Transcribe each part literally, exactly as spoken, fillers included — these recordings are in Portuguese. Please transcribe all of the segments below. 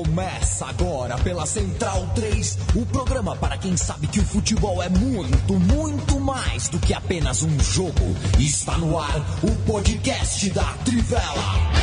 Começa agora pela Central três, o programa para quem sabe que o futebol é muito, muito mais do que apenas um jogo. Está no ar o podcast da Trivela.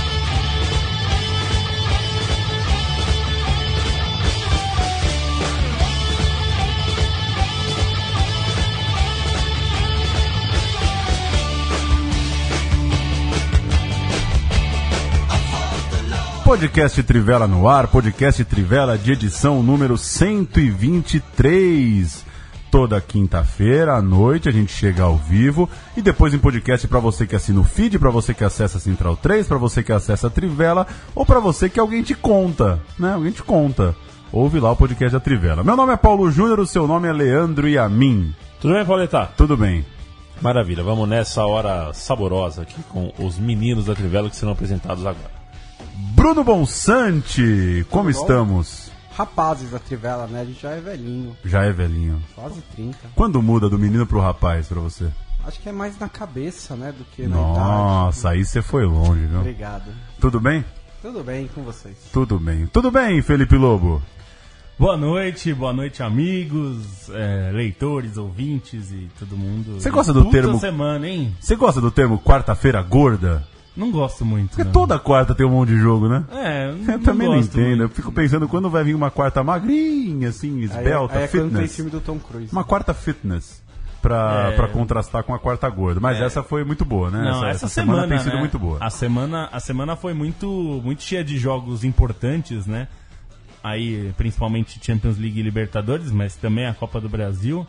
Podcast Trivela no ar, podcast Trivela de edição número cento e vinte e três. Toda quinta-feira à noite a gente chega ao vivo e depois em podcast para você que assina o feed, para você que acessa a Central três, para você que acessa a Trivela ou para você que alguém te conta, né? Alguém te conta. Ouve lá o podcast da Trivela. Meu nome é Paulo Júnior, o seu nome é Leandro Yamin. Tudo bem, Pauleta? Tudo bem. Maravilha, vamos nessa hora saborosa aqui com os meninos da Trivela que serão apresentados agora. Bruno Bonsante, como estamos? Rapazes da Trivela, né? A gente já é velhinho. Já é velhinho. Quase trinta. Quando muda do menino pro rapaz pra você? Acho que é mais na cabeça, né? Do que na idade. Nossa, aí você foi longe, viu? Obrigado. Tudo bem? Tudo bem com vocês? Tudo bem. Tudo bem, Felipe Lobo? Boa noite, boa noite, amigos, é, leitores, ouvintes e todo mundo. Você gosta do Puta termo... semana, hein? Você gosta do termo quarta-feira gorda? Não gosto muito. Porque não. Toda quarta tem um monte de jogo, né? É, não, Eu também não gosto entendo. muito. Eu fico pensando quando vai vir uma quarta magrinha, assim, esbelta, aí, aí é quando tem fitness. filme do Tom Cruise. Uma quarta fitness. Pra, É. pra contrastar com a quarta gorda. Mas É. essa foi muito boa, né? Não, essa, semana, semana tem sido né? muito boa. A semana, a semana foi muito, muito cheia de jogos importantes, né? Aí, principalmente Champions League e Libertadores, mas também a Copa do Brasil.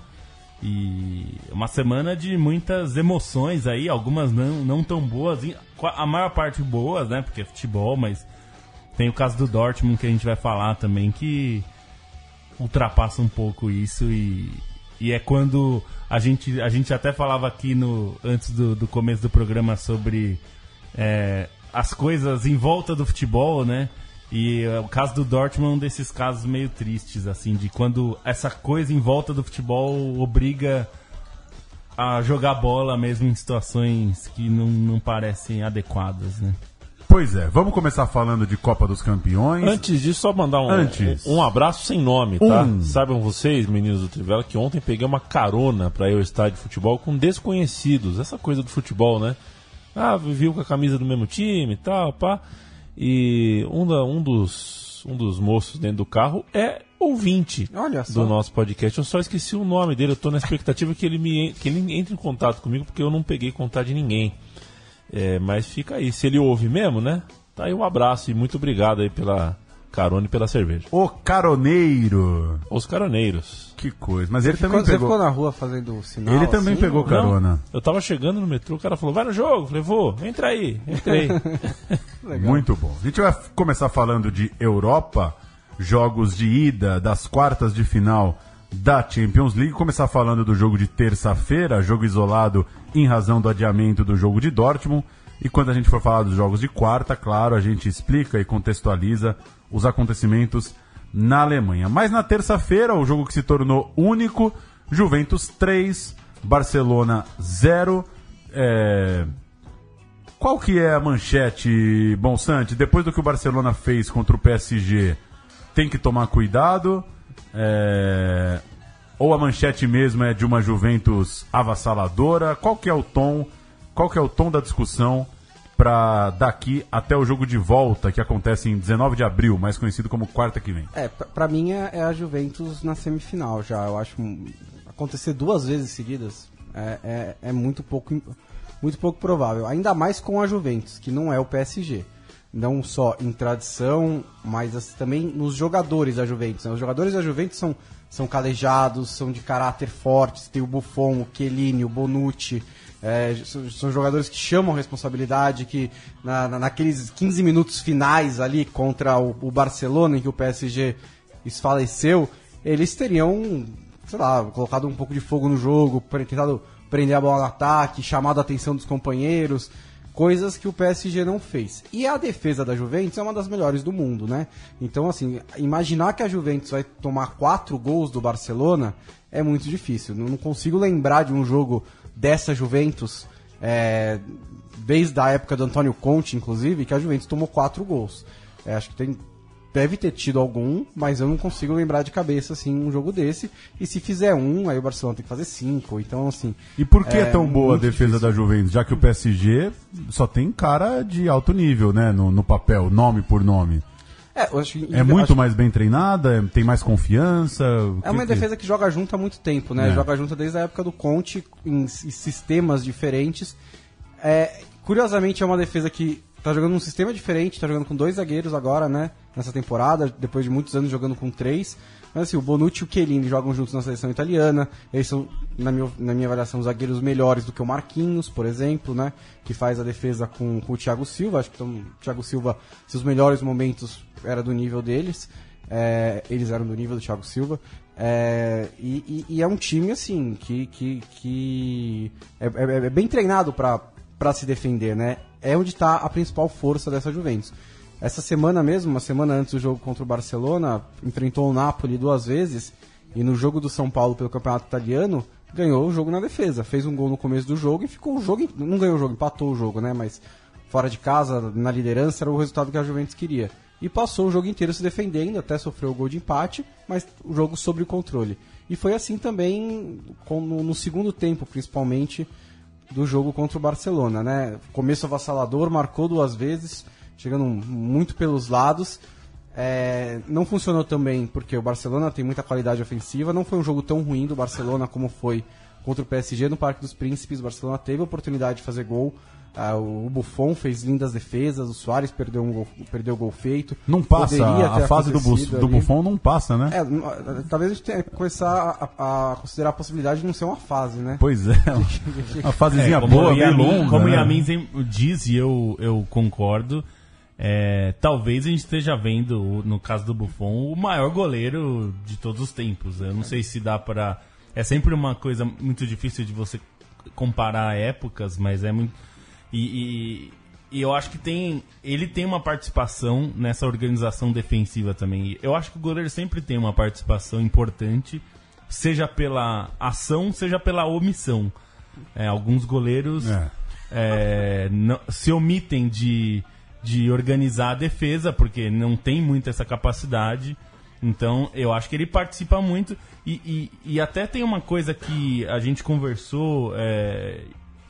E uma semana de muitas emoções aí, algumas não, não tão boas, a maior parte boas, né? Porque é futebol, mas tem o caso do Dortmund que a gente vai falar também, que ultrapassa um pouco isso e, e é quando a gente, a gente até falava aqui no, antes do, do começo do programa sobre é, as coisas em volta do futebol, né? E uh, o caso do Dortmund é um desses casos meio tristes, assim, de quando essa coisa em volta do futebol obriga a jogar bola mesmo em situações que não, não parecem adequadas, né? Pois é, vamos começar falando de Copa dos Campeões. Antes disso, só mandar um, Antes. um, um abraço sem nome, tá? Um. Saibam vocês, meninos do Trivela, que ontem peguei uma carona pra ir ao estádio de futebol com desconhecidos. Essa coisa do futebol, né? Ah, viu com a camisa do mesmo time e tal, pá. E um, da, um, dos, um dos moços dentro do carro é ouvinte Olha só. do nosso podcast. Eu só esqueci o nome dele, eu tô na expectativa que ele, me, que ele entre em contato comigo, porque eu não peguei contato de ninguém. É, mas fica aí, se ele ouve mesmo, né? Tá aí um abraço e muito obrigado aí pela carona e pela cerveja. O caroneiro. Os caroneiros. Que coisa. Mas ele Ficou- também você pegou. ficou na rua fazendo sinal? Ele também assim, pegou ou- carona. Não, eu tava chegando no metrô, o cara falou, vai no jogo. Eu falei, vou, entra aí, entra aí. Legal. Muito bom. A gente vai começar falando de Europa, jogos de ida das quartas de final da Champions League. Começar falando do jogo de terça-feira, jogo isolado em razão do adiamento do jogo de Dortmund. E quando a gente for falar dos jogos de quarta, claro, a gente explica e contextualiza os acontecimentos na Alemanha. Mas na terça-feira, o jogo que se tornou único, Juventus três, Barcelona zero. É... Qual que é a manchete, Bonsante? Depois do que o Barcelona fez contra o P S G, tem que tomar cuidado? É... Ou a manchete mesmo é de uma Juventus avassaladora? Qual que é o tom? Qual que é o tom da discussão para daqui até o jogo de volta, que acontece em dezenove de abril, mais conhecido como quarta que vem? É, pra, pra mim é, é a Juventus na semifinal já. Eu acho um, acontecer duas vezes seguidas é, é, é muito, pouco, muito pouco provável. Ainda mais com a Juventus, que não é o P S G. Não só em tradição, mas assim, também nos jogadores da Juventus. Né? Os jogadores da Juventus são, são calejados, são de caráter fortes. Tem o Buffon, o Chiellini, o Bonucci. É, são, são jogadores que chamam responsabilidade, que na, na, naqueles quinze minutos finais ali contra o, o Barcelona, em que o P S G esfaleceu, eles teriam, sei lá, colocado um pouco de fogo no jogo, pre- tentado prender a bola no ataque, chamado a atenção dos companheiros, coisas que o P S G não fez. E a defesa da Juventus é uma das melhores do mundo, né? Então, assim, imaginar que a Juventus vai tomar quatro gols do Barcelona é muito difícil. Não consigo lembrar de um jogo dessa Juventus, é, desde a época do Antônio Conte, inclusive, que a Juventus tomou quatro gols. É, acho que tem deve ter tido algum, mas eu não consigo lembrar de cabeça, assim, um jogo desse. E se fizer um, aí o Barcelona tem que fazer cinco. Então, assim... E por que é, é tão boa a defesa difícil. da Juventus? Já que o P S G só tem cara de alto nível, né? No, no papel, nome por nome. É, eu acho que, é muito acho... mais bem treinada? Tem mais confiança? É uma que... defesa que joga junto há muito tempo, né? É. Joga junto desde a época do Conte, em, em sistemas diferentes. É, curiosamente, é uma defesa que tá jogando num sistema diferente, tá jogando com dois zagueiros agora, né? Nessa temporada, depois de muitos anos jogando com três. Mas assim, o Bonucci e o Chiellini jogam juntos na seleção italiana. Eles são, na minha, na minha avaliação, zagueiros melhores do que o Marquinhos, por exemplo, né? Que faz a defesa com, com o Thiago Silva. Acho que então, o Thiago Silva, seus melhores momentos era do nível deles. É, eles eram do nível do Thiago Silva. É, e, e, e é um time, assim, que, que, que é, é, é bem treinado pra, pra se defender, né? É onde está a principal força dessa Juventus. Essa semana mesmo, uma semana antes do jogo contra o Barcelona, enfrentou o Napoli duas vezes e no jogo do São Paulo pelo Campeonato Italiano, ganhou o jogo na defesa. Fez um gol no começo do jogo e ficou o jogo... Não ganhou o jogo, empatou o jogo, né? Mas fora de casa, na liderança, era o resultado que a Juventus queria. E passou o jogo inteiro se defendendo, até sofreu o gol de empate, mas o jogo sob o controle. E foi assim também com, no, no segundo tempo, principalmente, do jogo contra o Barcelona, né? Começo avassalador, marcou duas vezes... chegando muito pelos lados. É, não funcionou também porque o Barcelona tem muita qualidade ofensiva. Não foi um jogo tão ruim do Barcelona como foi contra o P S G no Parque dos Príncipes. O Barcelona teve a oportunidade de fazer gol. Ah, o Buffon fez lindas defesas. O Suárez perdeu um gol, perdeu o gol feito. Não passa, a fase do, do Buffon não passa, né? É, talvez a gente tenha que começar a, a considerar a possibilidade de não ser uma fase, né? Pois é, uma fasezinha é, boa, meio Yamin, longa. Como o né? Yamin diz, e eu, eu concordo, é, talvez a gente esteja vendo, no caso do Buffon, o maior goleiro de todos os tempos. Eu não sei se dá para... É sempre uma coisa muito difícil de você comparar épocas, mas é muito... E, e, e eu acho que tem, ele tem uma participação nessa organização defensiva também. Eu acho que o goleiro sempre tem uma participação importante, seja pela ação, seja pela omissão. É, alguns goleiros é. É, não, se omitem de, de organizar a defesa, porque não tem muito essa capacidade. Então eu acho que ele participa muito. E, e, e até tem uma coisa que a gente conversou... É,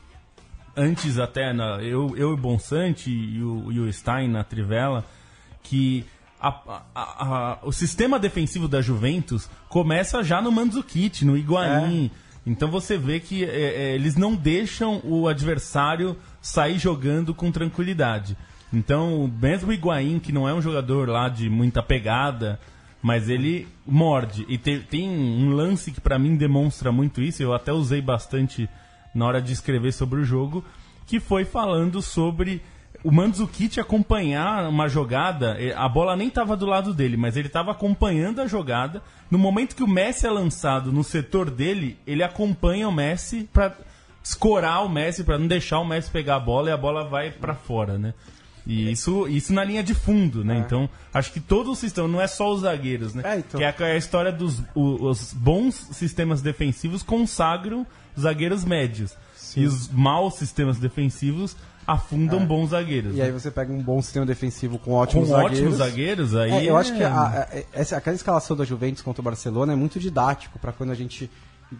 antes até, na, eu, eu e o Bonsante e o, e o Stein na Trivela, que a, a, a, o sistema defensivo da Juventus começa já no Mandzukic, no Higuaín. É. Então você vê que é, é, eles não deixam o adversário sair jogando com tranquilidade. Então, mesmo o Higuaín, que não é um jogador lá de muita pegada, mas ele morde. E te, tem um lance que pra mim demonstra muito isso, eu até usei bastante... na hora de escrever sobre o jogo, que foi falando sobre o Mandzukic acompanhar uma jogada, a bola nem estava do lado dele, mas ele estava acompanhando a jogada, no momento que o Messi é lançado no setor dele, ele acompanha o Messi para escorar o Messi, para não deixar o Messi pegar a bola e a bola vai para fora, né? E isso, isso na linha de fundo, né? É. Então, acho que todo o sistema, não é só os zagueiros, né? É, então... Que é a história dos os, os bons sistemas defensivos consagram zagueiros médios. Sim. E os maus sistemas defensivos afundam é. bons zagueiros. E né? aí você pega um bom sistema defensivo com ótimos com zagueiros. ótimos zagueiros, aí... É, eu é... acho que a, a, essa, aquela escalação da Juventus contra o Barcelona é muito didático para quando a gente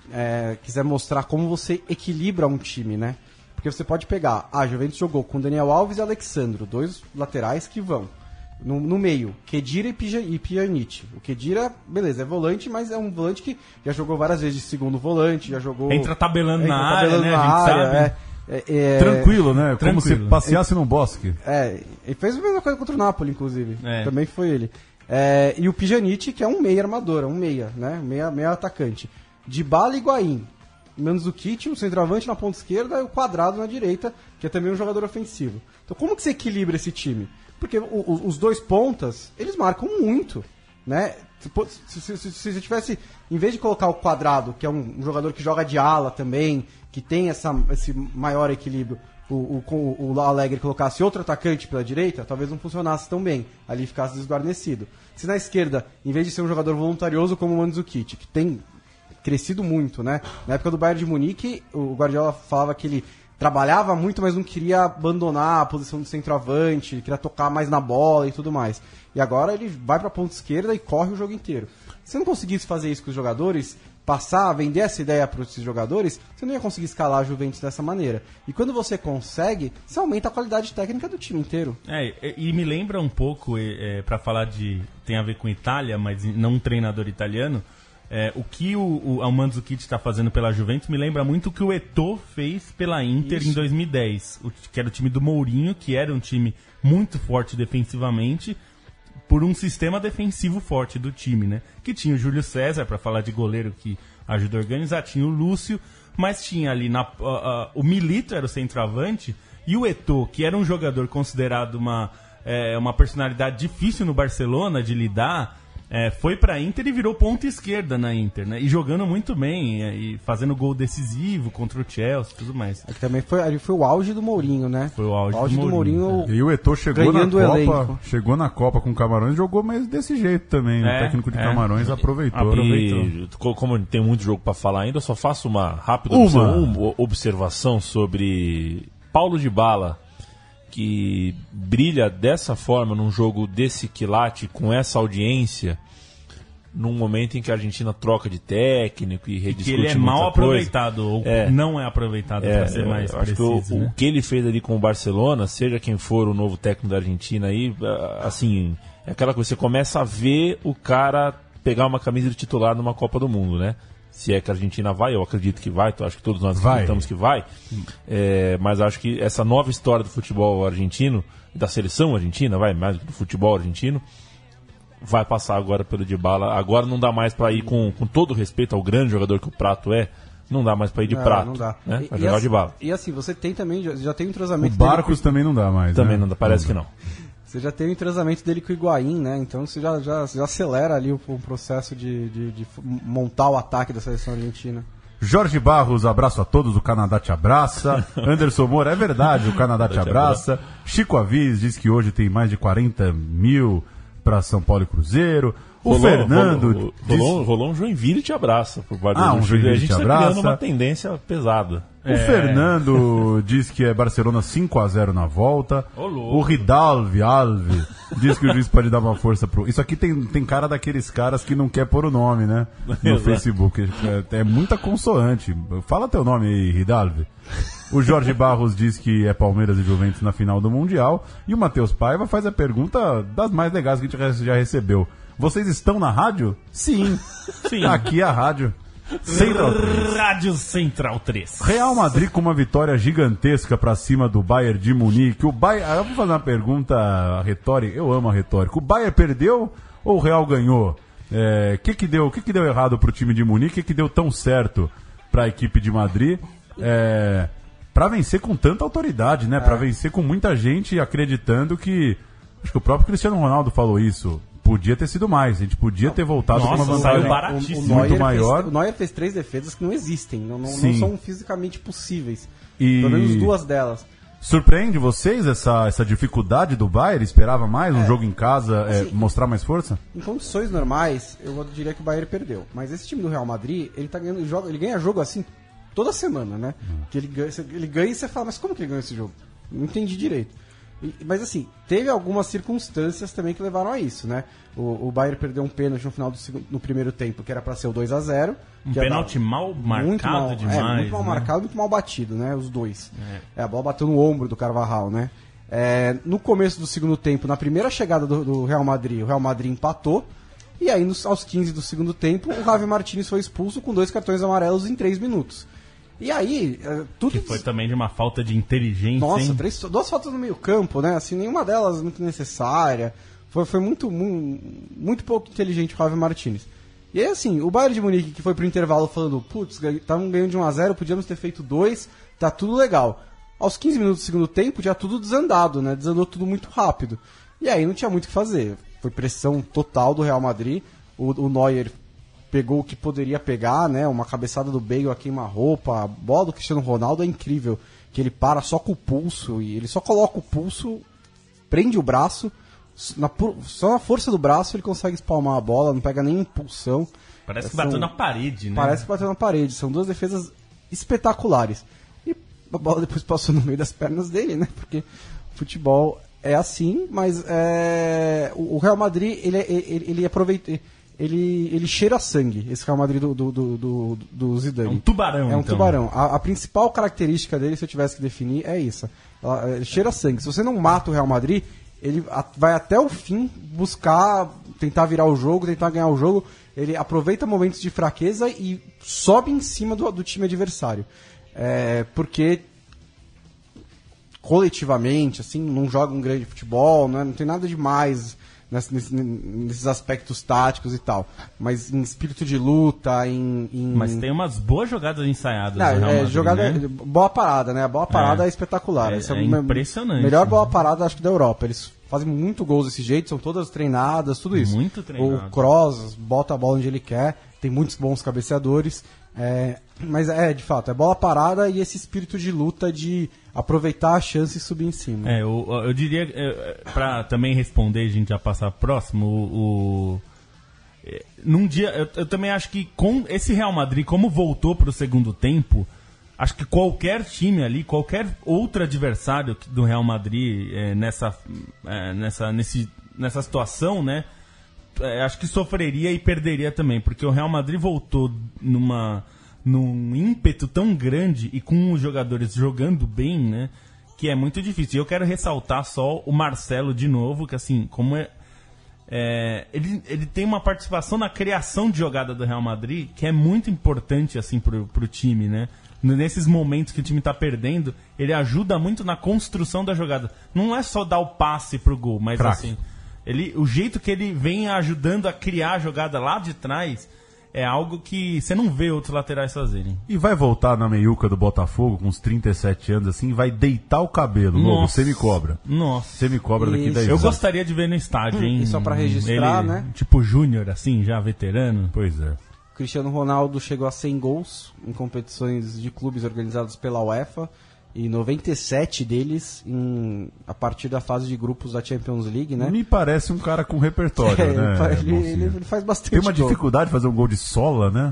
é, quiser mostrar como você equilibra um time, né? Porque você pode pegar... Ah, a Juventus jogou com Daniel Alves e Alexandro, dois laterais que vão. No, no meio, Khedira e Pjanic. O Khedira, beleza, é volante, mas é um volante que já jogou várias vezes de segundo volante, já jogou... Entra tabelando entra na área, tabelando né? Na a gente área, sabe. É, é, é, Tranquilo, né? Tranquilo. Como se passeasse num bosque. É, ele fez a mesma coisa contra o Napoli, inclusive. É. Também foi ele. É, e o Pjanic, que é um meia armador, um meia, né? Meia, meia atacante. Dybala e Higuaín. Mandzukic, um centroavante na ponta esquerda e o Quadrado na direita, que é também um jogador ofensivo. Então como que você equilibra esse time? Porque o, o, os dois pontas, eles marcam muito, né? Se, se, se, se você tivesse, em vez de colocar o Quadrado, que é um, um jogador que joga de ala também, que tem essa, esse maior equilíbrio, o, o, o Alegre colocasse outro atacante pela direita, talvez não funcionasse tão bem, ali ficasse desguarnecido. Se na esquerda, em vez de ser um jogador voluntarioso como o Mandzukic, que tem crescido muito, né? Na época do Bayern de Munique, o Guardiola falava que ele trabalhava muito, mas não queria abandonar a posição de centroavante, queria tocar mais na bola e tudo mais. E agora ele vai pra ponta esquerda e corre o jogo inteiro. Se você não conseguisse fazer isso com os jogadores, passar, vender essa ideia para esses jogadores, você não ia conseguir escalar a Juventus dessa maneira. E quando você consegue, você aumenta a qualidade técnica do time inteiro. É, e me lembra um pouco, é, para falar de... tem a ver com Itália, mas não um treinador italiano, é, o que o, o, o Mandzukic está fazendo pela Juventus me lembra muito o que o Eto'o fez pela Inter Isso. em dois mil e dez, o, que era o time do Mourinho, que era um time muito forte defensivamente, por um sistema defensivo forte do time, né? Que tinha o Júlio César, para falar de goleiro que ajuda a organizar, tinha o Lúcio, mas tinha ali na, uh, uh, o Milito era o centroavante, e o Eto'o, que era um jogador considerado uma, é, uma personalidade difícil no Barcelona de lidar, é, foi pra Inter e virou ponta esquerda na Inter, né? E jogando muito bem, e, e fazendo gol decisivo contra o Chelsea e tudo mais. É que também foi, ali foi o auge do Mourinho, né? Foi o auge, o auge do, do Mourinho. Mourinho. É. E o Eto'o chegou na Copa, elenco. chegou na Copa com o Camarões e jogou, mas desse jeito também. É, o técnico de é. Camarões aproveitou. aproveitou. E, como tem muito jogo para falar ainda, eu só faço uma rápida uma. observação, observação sobre Paulo Dybala, que brilha dessa forma num jogo desse quilate, com essa audiência, num momento em que a Argentina troca de técnico e rediscute que ele é mal aproveitado, ou é, não é aproveitado, é, para ser mais acho preciso. que o, né? o que ele fez ali com o Barcelona, seja quem for o novo técnico da Argentina aí, assim, é aquela coisa, você começa a ver o cara pegar uma camisa de titular numa Copa do Mundo, né? Se é que a Argentina vai, eu acredito que vai, acho que todos nós acreditamos que vai, é, mas acho que essa nova história do futebol argentino, da seleção argentina, vai, mais do que do futebol argentino, vai passar agora pelo Dybala. Agora não dá mais para ir com, com todo respeito ao grande jogador que o Prato é, não dá mais para ir de não, Prato, não dá. né? E, Vai e jogar o assim, Dybala. E assim, você tem também, já, já tem um O entrosamento Barcos dele também não dá mais. Também né? não dá, parece que não. Você já tem o entrosamento dele com o Higuaín, né? Então você já, já, já acelera ali o, o processo de, de, de montar o ataque da seleção argentina. Jorge Barros, abraço a todos, o Canadá te abraça. Anderson Moura, é verdade, o Canadá te abraça. Chico Aviz diz que hoje tem mais de quarenta mil para São Paulo e Cruzeiro. O rolou, Fernando... Rolou, diz... rolou, rolou um Joinville te abraça por parte ah, do um Joinville. Joinville A gente te está abraça. criando uma tendência pesada. O é... Fernando diz que é Barcelona cinco a zero na volta. Ô, louco. O Ridalvi Alve diz que o juiz pode dar uma força pro... Isso aqui tem, tem cara daqueles caras que não quer pôr o nome, né? No Facebook. É, é muita consoante. Fala teu nome aí, Ridalvi. O Jorge Barros diz que é Palmeiras e Juventus na final do Mundial. E o Matheus Paiva faz a pergunta das mais legais que a gente já recebeu. Vocês estão na rádio? Sim. Sim. Aqui é a rádio. Central três. Rádio Central três. Real Madrid com uma vitória gigantesca pra cima do Bayern de Munique. O Bayern, eu vou fazer uma pergunta retórica. Eu amo a retórica. O Bayern perdeu ou o Real ganhou? É, que que deu, que que deu errado pro time de Munique? Que que deu tão certo pra equipe de Madrid? É, pra vencer com tanta autoridade, né? Pra vencer com muita gente acreditando que... Acho que o próprio Cristiano Ronaldo falou isso. Podia ter sido mais, a gente podia ter voltado Nossa, com uma saiu vantagem baratíssimo. O, o muito Neuer maior. Fez, o Neuer fez três defesas que não existem, não, não, Sim. não são fisicamente possíveis. E- Pelo menos duas delas. Surpreende vocês essa, essa dificuldade do Bayern? Esperava mais um É. jogo em casa, é, Assim, mostrar mais força? Em condições normais, eu diria que o Bayern perdeu. Mas esse time do Real Madrid, ele tá ganhando jogo, ele ganha jogo assim toda semana, né? Que ele ganha, ele ganha e você fala, mas como que ele ganhou esse jogo? Não entendi direito. E- mas assim, teve algumas circunstâncias também que levaram a isso, né? O, o Bayern perdeu um pênalti no final do segundo, no primeiro tempo, que era pra ser o dois a zero. Um que ia pênalti dar- mal marcado muito mal, demais. É, muito mal né? marcado, muito mal batido, né? Os dois. É. a bola bateu no ombro do Carvajal, né? É, no começo do segundo tempo, na primeira chegada do, do Real Madrid, o Real Madrid empatou. E aí, nos, aos quinze do segundo tempo, o Javi Martínez foi expulso com dois cartões amarelos em três minutos. E aí, é, tudo... Que foi também de uma falta de inteligência, Nossa, hein? três, duas faltas no meio campo, né? Assim, nenhuma delas muito necessária. Foi, foi muito, muito, muito pouco inteligente o Javi Martínez. E aí, assim, o Bayern de Munique, que foi pro intervalo falando, putz, estavam ganhando de um a zero, podíamos ter feito dois, tá tudo legal. Aos quinze minutos do segundo tempo, já tudo desandado, né? Desandou tudo muito rápido. E aí não tinha muito o que fazer. Foi pressão total do Real Madrid. O, o Neuer pegou o que poderia pegar, né? Uma cabeçada do Bale a queima-roupa. A bola do Cristiano Ronaldo é incrível. Que ele para só com o pulso. E ele só coloca o pulso, prende o braço. Na, só na força do braço ele consegue espalmar a bola. Não pega nem impulsão. Parece que São- bateu na parede, né? Parece que bateu na parede. São duas defesas espetaculares. E a bola depois passou no meio das pernas dele, né? Porque futebol é assim, mas é, o, o Real Madrid, ele, ele, ele aproveita... Ele, ele cheira sangue, esse Real Madrid do, do, do, do, do Zidane. É um tubarão, É um então. tubarão. A, a principal característica dele, se eu tivesse que definir, é isso. Ela, ele cheira sangue. Se você não mata o Real Madrid, ele a, vai até o fim buscar, tentar virar o jogo, tentar ganhar o jogo. Ele aproveita momentos de fraqueza e sobe em cima do, do time adversário. É, porque coletivamente, assim, não joga um grande futebol, né? Não tem nada demais... Nesses, nesses aspectos táticos e tal, mas em espírito de luta, em... em... Mas tem umas boas jogadas ensaiadas. Não, do Real é, Madrid, jogada, né? boa parada, né? A bola parada é, é espetacular. É, Essa é uma- impressionante. Melhor bola parada, acho que da Europa. Eles fazem muito gols desse jeito, são todas treinadas, tudo isso. Muito treinado. O Kroos bota a bola onde ele quer, tem muitos bons cabeceadores. É, mas é, de fato, é bola parada e esse espírito de luta de aproveitar a chance e subir em cima. É, eu, eu diria, é, pra também responder, a gente já passar próximo, o, o- é, num dia, eu, eu também acho que com esse Real Madrid, como voltou pro segundo tempo, acho que qualquer time ali, qualquer outro adversário do Real Madrid é, nessa, é, nessa, nesse, nessa situação, né, é, acho que sofreria e perderia também, porque o Real Madrid voltou numa, num ímpeto tão grande e com os jogadores jogando bem, né, que é muito difícil. E eu quero ressaltar só o Marcelo de novo, que assim, como é, é, ele, ele tem uma participação na criação de jogada do Real Madrid que é muito importante assim pro, pro time, né? Nesses momentos que o time tá perdendo, ele ajuda muito na construção da jogada. Não é só dar o passe pro gol, mas Craque. assim, ele, o jeito que ele vem ajudando a criar a jogada lá de trás é algo que você não vê outros laterais fazerem. E vai voltar na meiuca do Botafogo com uns trinta e sete anos assim, vai deitar o cabelo, Lobo, Nossa. semi-cobra. Nossa. Semi-cobra daqui Isso. dez Eu anos. gostaria de ver no estádio, hein? E só pra registrar, Ele, né? Tipo Júnior, assim, já veterano. Pois é. Cristiano Ronaldo chegou a cem gols em competições de clubes organizadas pela UEFA e noventa e sete deles em, a partir da fase de grupos da Champions League, né? Me parece um cara com repertório, É, né? ele, fa- ele- Boncinho? ele- ele faz bastante Tem uma gol. dificuldade de fazer um gol de sola, né?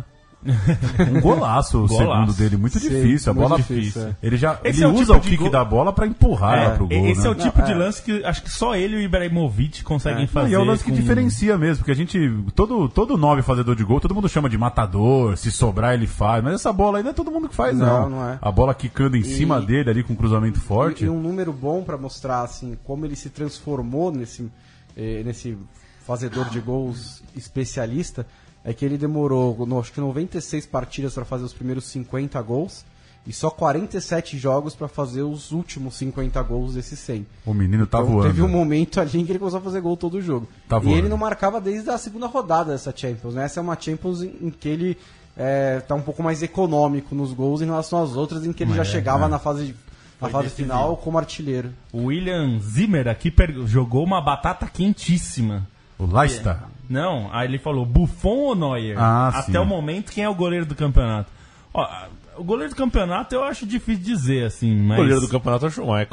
Um golaço, o Golaço. segundo dele, muito Sim, difícil. A muito bola, difícil, é. ele já Esse ele é o usa tipo o de kick gol- da bola pra empurrar ela É, pro gol, esse né? é o tipo Não, de é. lance que acho que só ele e o Ibrahimovic conseguem Não, fazer. e é o lance que com- diferencia mesmo, porque a gente, todo, todo nove fazedor de gol, todo mundo chama de matador, se sobrar ele faz, mas essa bola aí não é todo mundo que faz, não. Não, não é. A bola quicando em E- cima dele ali com um cruzamento forte. E, e um número bom para mostrar assim como ele se transformou nesse, eh, nesse fazedor de gols especialista é que ele demorou, no, acho que noventa e seis partidas para fazer os primeiros cinquenta gols e só quarenta e sete jogos para fazer os últimos cinquenta gols desses cem. O menino tá Então, voando. teve um momento ali em que ele começou a fazer gol todo jogo. Tá e voando. ele não marcava desde a segunda rodada dessa Champions, né? Essa é uma Champions em, em que ele é, tá um pouco mais econômico nos gols em relação às outras, em que ele já chegava na fase, na fase final como artilheiro. O William Zimmer aqui per- jogou uma batata quentíssima. O Leicester. Não, aí ele falou Buffon ou Neuer? Ah, Até sim. o momento, quem é o goleiro do campeonato? Ó, o goleiro do campeonato eu acho difícil dizer, assim, O mas... goleiro do campeonato é o Schmeichel.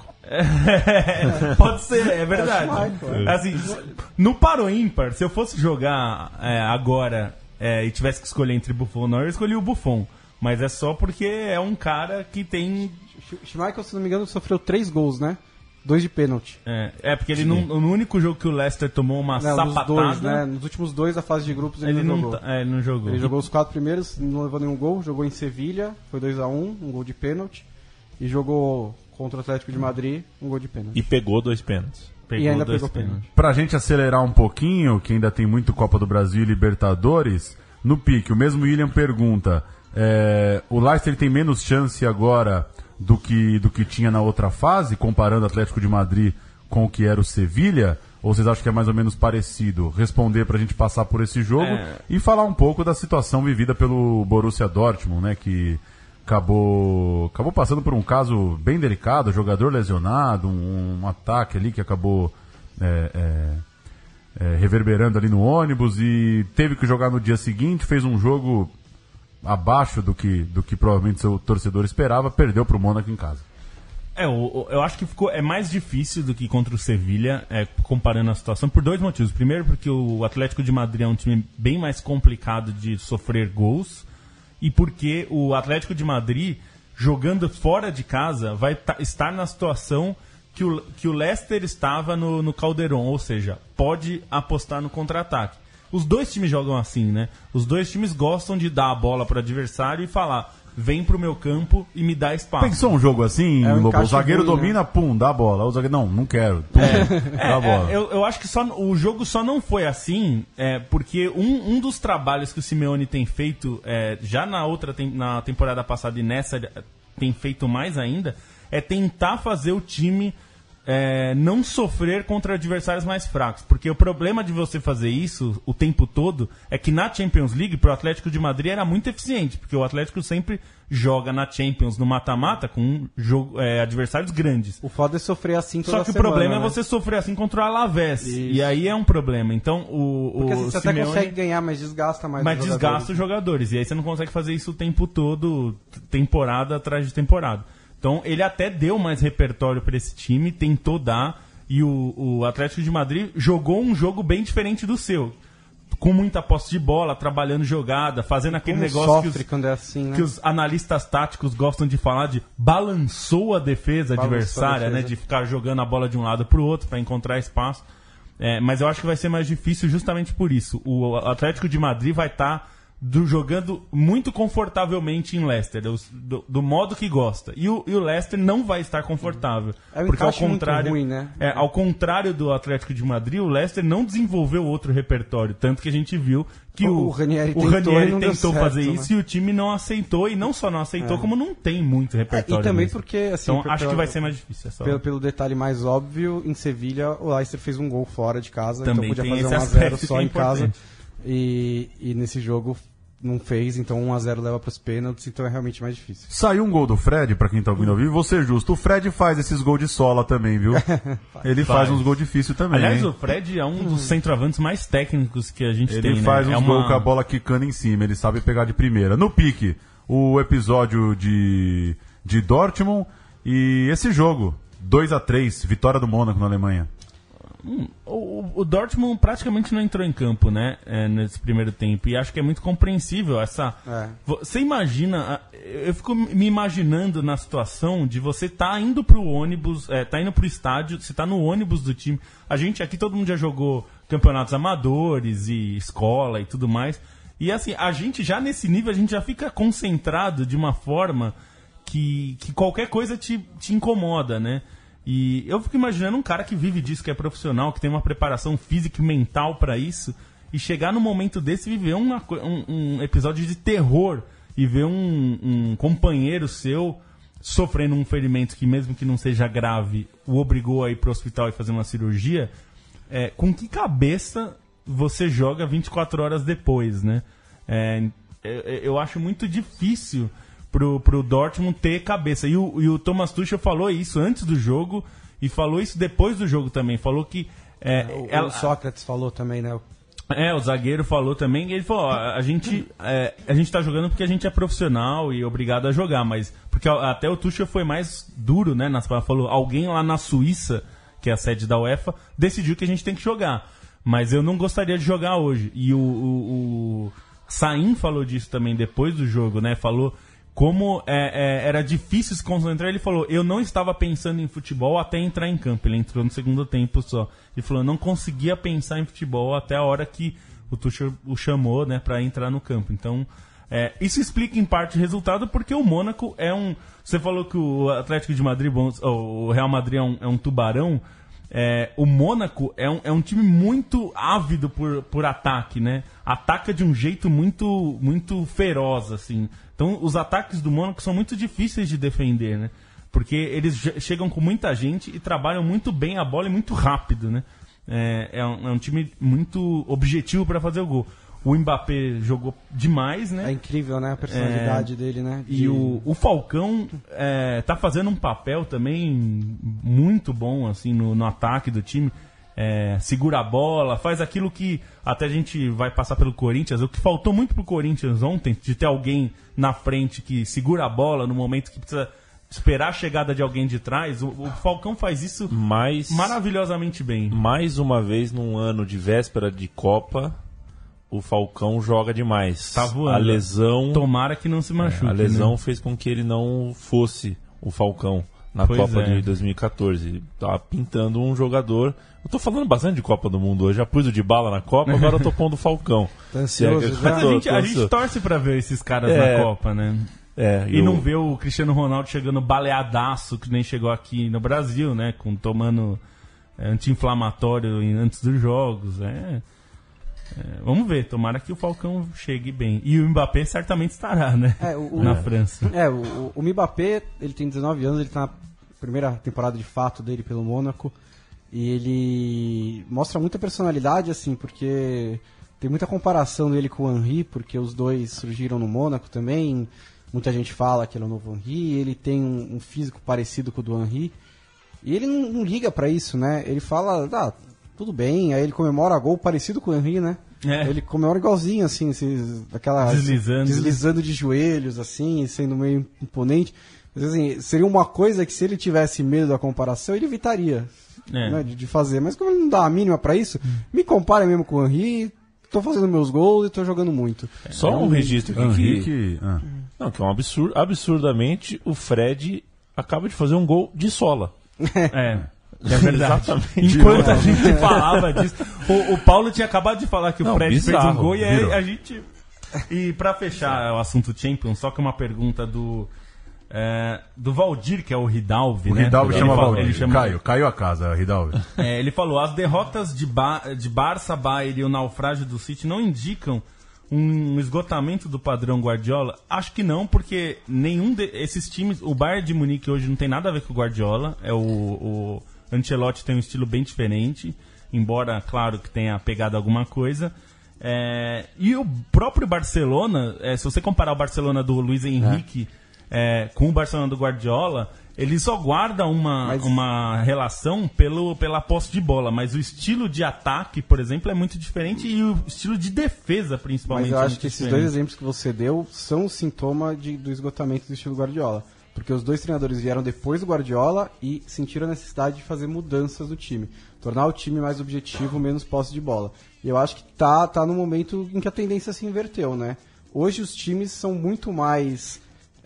Pode ser, é verdade. É o Schmeichel, Assim, no paro ímpar, se eu fosse jogar é, agora é, e tivesse que escolher entre Buffon ou Neuer, eu escolhi o Buffon. Mas é só porque é um cara que tem... O Schmeichel, se não me engano, sofreu três gols, né? Dois de pênalti. É, é porque ele não, no único jogo que o Leicester tomou uma Não, nos sapatada... dois, né? Nos últimos dois da fase de grupos ele, Ele não não, jogou. tá- é, ele não jogou. Ele jogou os quatro primeiros, não levou nenhum gol. Jogou em Sevilha, foi dois a um, um gol de pênalti. E jogou contra o Atlético de Madrid, um gol de pênalti. E pegou dois pênaltis. Pegou e ainda dois pegou pênaltis. pênalti. Pra gente acelerar um pouquinho, que ainda tem muito Copa do Brasil e Libertadores, no pique, o mesmo William pergunta, é, o Leicester tem menos chance agora do que, do que tinha na outra fase, comparando o Atlético de Madrid com o que era o Sevilha? Ou vocês acham que é mais ou menos parecido? Responder pra gente passar por esse jogo É. e falar um pouco da situação vivida pelo Borussia Dortmund, né, que acabou, acabou passando por um caso bem delicado, jogador lesionado, um, um ataque ali que acabou é, é, é, reverberando ali no ônibus e teve que jogar no dia seguinte, fez um jogo abaixo do que, do que provavelmente seu torcedor esperava, perdeu pro Mônaco em casa. É, eu, eu acho que ficou, é mais difícil do que contra o Sevilha, é, comparando a situação, por dois motivos. Primeiro, porque o Atlético de Madrid é um time bem mais complicado de sofrer gols, e porque o Atlético de Madrid jogando fora de casa, vai ta- estar na situação que o, que o Leicester estava no, no Caldeirão, ou seja, pode apostar no contra-ataque. Os dois times jogam assim, né? Os dois times gostam de dar a bola para o adversário e falar, vem pro meu campo e me dá espaço. Pensou um jogo assim, É um Lobo? O encaixe zagueiro ruim, domina, pum, dá a bola. O zagueiro, não, não quero. Pum, dá a bola. É, eu, eu acho que só, o jogo só não foi assim, é, porque um, um dos trabalhos que o Simeone tem feito, é, já na outra tem, na temporada passada e nessa tem feito mais ainda, é tentar fazer o time é, não sofrer contra adversários mais fracos. Porque o problema de você fazer isso o tempo todo é que na Champions League, pro Atlético de Madrid era muito eficiente, porque o Atlético sempre joga na Champions, no mata-mata, com um jogo, é, adversários grandes. O foda é sofrer assim toda Só que semana, o problema né? é você sofrer assim contra o Alavés. Isso. E aí é um problema. Então o, Porque o assim, você Simeone... até consegue ganhar, mas desgasta mais Mas os desgasta jogadores. os jogadores. E aí você não consegue fazer isso o tempo todo, temporada atrás de temporada. Então ele até deu mais repertório para esse time, tentou dar. E o, o Atlético de Madrid jogou um jogo bem diferente do seu. Com muita posse de bola, trabalhando jogada, fazendo aquele Como negócio que sofre os, quando é assim, né? que os analistas táticos gostam de falar de balançou a defesa Balançou adversária, a defesa. né? De ficar jogando a bola de um lado para o outro para encontrar espaço. É, mas eu acho que vai ser mais difícil justamente por isso. O Atlético de Madrid vai estar jogando muito confortavelmente em Leicester, do, do, do modo que gosta. E o, e o Leicester não vai estar confortável. É um porque ao encaixe muito contrário, ruim, né? é, ao contrário do Atlético de Madrid, o Leicester não desenvolveu outro repertório. Tanto que a gente viu que O- o, o Ranieri o tentou Ranieri e não deu tentou certo, fazer né? isso e o time não aceitou. E não só não aceitou, É. como não tem muito É, repertório. e também mesmo. porque, assim, Então por- acho que pela- vai ser mais difícil. Essa Pelo, pelo detalhe mais óbvio, em Sevilha, o Leicester fez um gol fora de casa, Também então tem podia fazer esse um a zero aspecto só que é em casa. importante. E, e nesse jogo não fez, então um a zero leva para os pênaltis, então é realmente mais difícil. Saiu um gol do Fred, pra quem tá ouvindo ao vivo, vou ser justo. O Fred faz esses gols de sola também, viu? Ele faz, Faz. uns gols difíceis também. Aliás, hein? o Fred é um dos centroavantes mais técnicos que a gente Ele tem. faz né? uns é gols uma... com a bola quicando em cima, ele sabe pegar de primeira. No pique, o episódio de, de Dortmund e esse jogo, dois a três, vitória do Mônaco na Alemanha. Hum, o, o Dortmund praticamente não entrou em campo, né, é, nesse primeiro tempo, e acho que é muito compreensível essa... É. Você imagina, eu fico me imaginando na situação de você tá indo pro ônibus, é, tá indo pro estádio, você tá no ônibus do time, a gente aqui, todo mundo já jogou campeonatos amadores e escola e tudo mais, e assim, a gente já nesse nível, a gente já fica concentrado de uma forma que, que qualquer coisa te, te incomoda, né? E eu fico imaginando um cara que vive disso, que é profissional, que tem uma preparação física e mental pra isso, e chegar no momento desse e viver uma co- um, um episódio de terror e ver um, um companheiro seu sofrendo um ferimento que, mesmo que não seja grave, o obrigou a ir pro hospital e fazer uma cirurgia. É, com que cabeça você joga vinte e quatro horas depois, né? É, eu, eu acho muito difícil pro, pro Dortmund ter cabeça. E o, e o Thomas Tuchel falou isso antes do jogo e falou isso depois do jogo também. Falou que... É, O, ela- o Sócrates falou também, né? é, o zagueiro falou também, e ele falou, ó, a gente, é, a gente tá jogando porque a gente é profissional e obrigado a jogar, mas porque a- até o Tuchel foi mais duro, né, nas palavras, falou, alguém lá na Suíça, que é a sede da UEFA, decidiu que a gente tem que jogar, mas eu não gostaria de jogar hoje. E o, o, o Sain falou disso também depois do jogo, né, falou como é, é, era difícil se concentrar. Ele falou, eu não estava pensando em futebol até entrar em campo. Ele entrou no segundo tempo só. Ele falou, eu não conseguia pensar em futebol até a hora que o Tuchel o chamou, né, para entrar no campo. Então, é, isso explica em parte o resultado, porque o Mônaco é um... Você falou que o Atlético de Madrid, bom, o Real Madrid é um, é um tubarão. É, o Mônaco é um, é um time muito ávido por, por ataque, né? Ataca de um jeito muito, muito feroz, assim. Então, os ataques do Mônaco são muito difíceis de defender, né? Porque eles je- chegam com muita gente e trabalham muito bem a bola e muito rápido, né? É, é, um, é um time muito objetivo para fazer o gol. O Mbappé jogou demais, né? É incrível, né? A personalidade dele, né? E De- o, o Falcão é, tá fazendo um papel também muito bom assim no, no ataque do time. É, segura a bola, faz aquilo que até a gente vai passar pelo Corinthians. O que faltou muito pro Corinthians ontem, de ter alguém na frente que segura a bola no momento que precisa esperar a chegada de alguém de trás. O, o Falcão faz isso Mas, maravilhosamente bem. mais uma vez, num ano de véspera de Copa, o Falcão joga demais. Tá voando. A lesão, Tomara que não se machuque. é, a lesão né? fez com que ele não fosse o Falcão na Pois Copa é. de dois mil e catorze. Tá pintando um jogador. Eu tô falando bastante de Copa do Mundo hoje. Já pus o Dybala na Copa, agora eu tô pondo o Falcão. Tá ansioso Se é que- já? Mas a tô- gente, tô a gente ansioso. torce pra ver esses caras É. na Copa, né? É, E eu- não ver o Cristiano Ronaldo chegando baleadaço, que nem chegou aqui no Brasil, né? Com, tomando é, anti-inflamatório em- antes dos jogos. É, é, vamos ver, tomara que o Falcão chegue bem. E o Mbappé certamente estará, né? É, o- o- Na França. É, o, o Mbappé, ele tem dezenove anos, ele tá na primeira temporada de fato dele pelo Mônaco. E ele mostra muita personalidade, assim, porque tem muita comparação dele com o Henry, porque os dois surgiram no Mônaco também. Muita gente fala que ele é o novo Henry, ele tem um, um físico parecido com o do Henry. E ele não, não liga pra isso, né? Ele fala, ah, tudo bem, aí ele comemora gol parecido com o Henry, né? É. Ele comemora igualzinho, assim, esses, aquela, Deslizando. deslizando de joelhos, assim, sendo meio imponente. Mas, assim, seria uma coisa que se ele tivesse medo da comparação, ele evitaria É. né, de, de fazer. Mas como ele não dá a mínima pra isso, me compare mesmo com o Henry, tô fazendo meus gols e tô jogando muito. Só um registro aqui. Que, Henrique. Ah. não, que é um absurdo. Absurdamente, o Fred acaba de fazer um gol de sola. É. É verdade. Exatamente. Enquanto a gente falava disso, o, o Paulo tinha acabado de falar que o Não, Fred fez bizarro, um gol e aí virou. a gente. E pra fechar o assunto Champions, só que uma pergunta do. é, do Valdir, que é o Ridalvi, O né? Ridalvi Ele chama fala- Valdir. ele chama- Caiu, caiu a casa, Ridalvi. É, ele falou: as derrotas de, ba de Barça, Bayern e o naufrágio do City não indicam um esgotamento do padrão Guardiola? Acho que não, porque nenhum desses times. O Bayern de Munique hoje não tem nada a ver com o Guardiola. É o, o Ancelotti tem um estilo bem diferente, embora, claro, que tenha pegado alguma coisa. É, e o próprio Barcelona, é, se você comparar o Barcelona do Luiz Henrique é, com o Barcelona do Guardiola, ele só guarda uma, Mas- uma relação pelo, pela posse de bola, mas o estilo de ataque, por exemplo, é muito diferente e o estilo de defesa, principalmente. Mas eu é acho muito que esses diferente. dois exemplos que você deu são sintoma de, do esgotamento do estilo Guardiola. Porque os dois treinadores vieram depois do Guardiola e sentiram a necessidade de fazer mudanças do time. Tornar o time mais objetivo, menos posse de bola. E eu acho que tá, tá no momento em que a tendência se inverteu, né? Hoje os times são muito mais...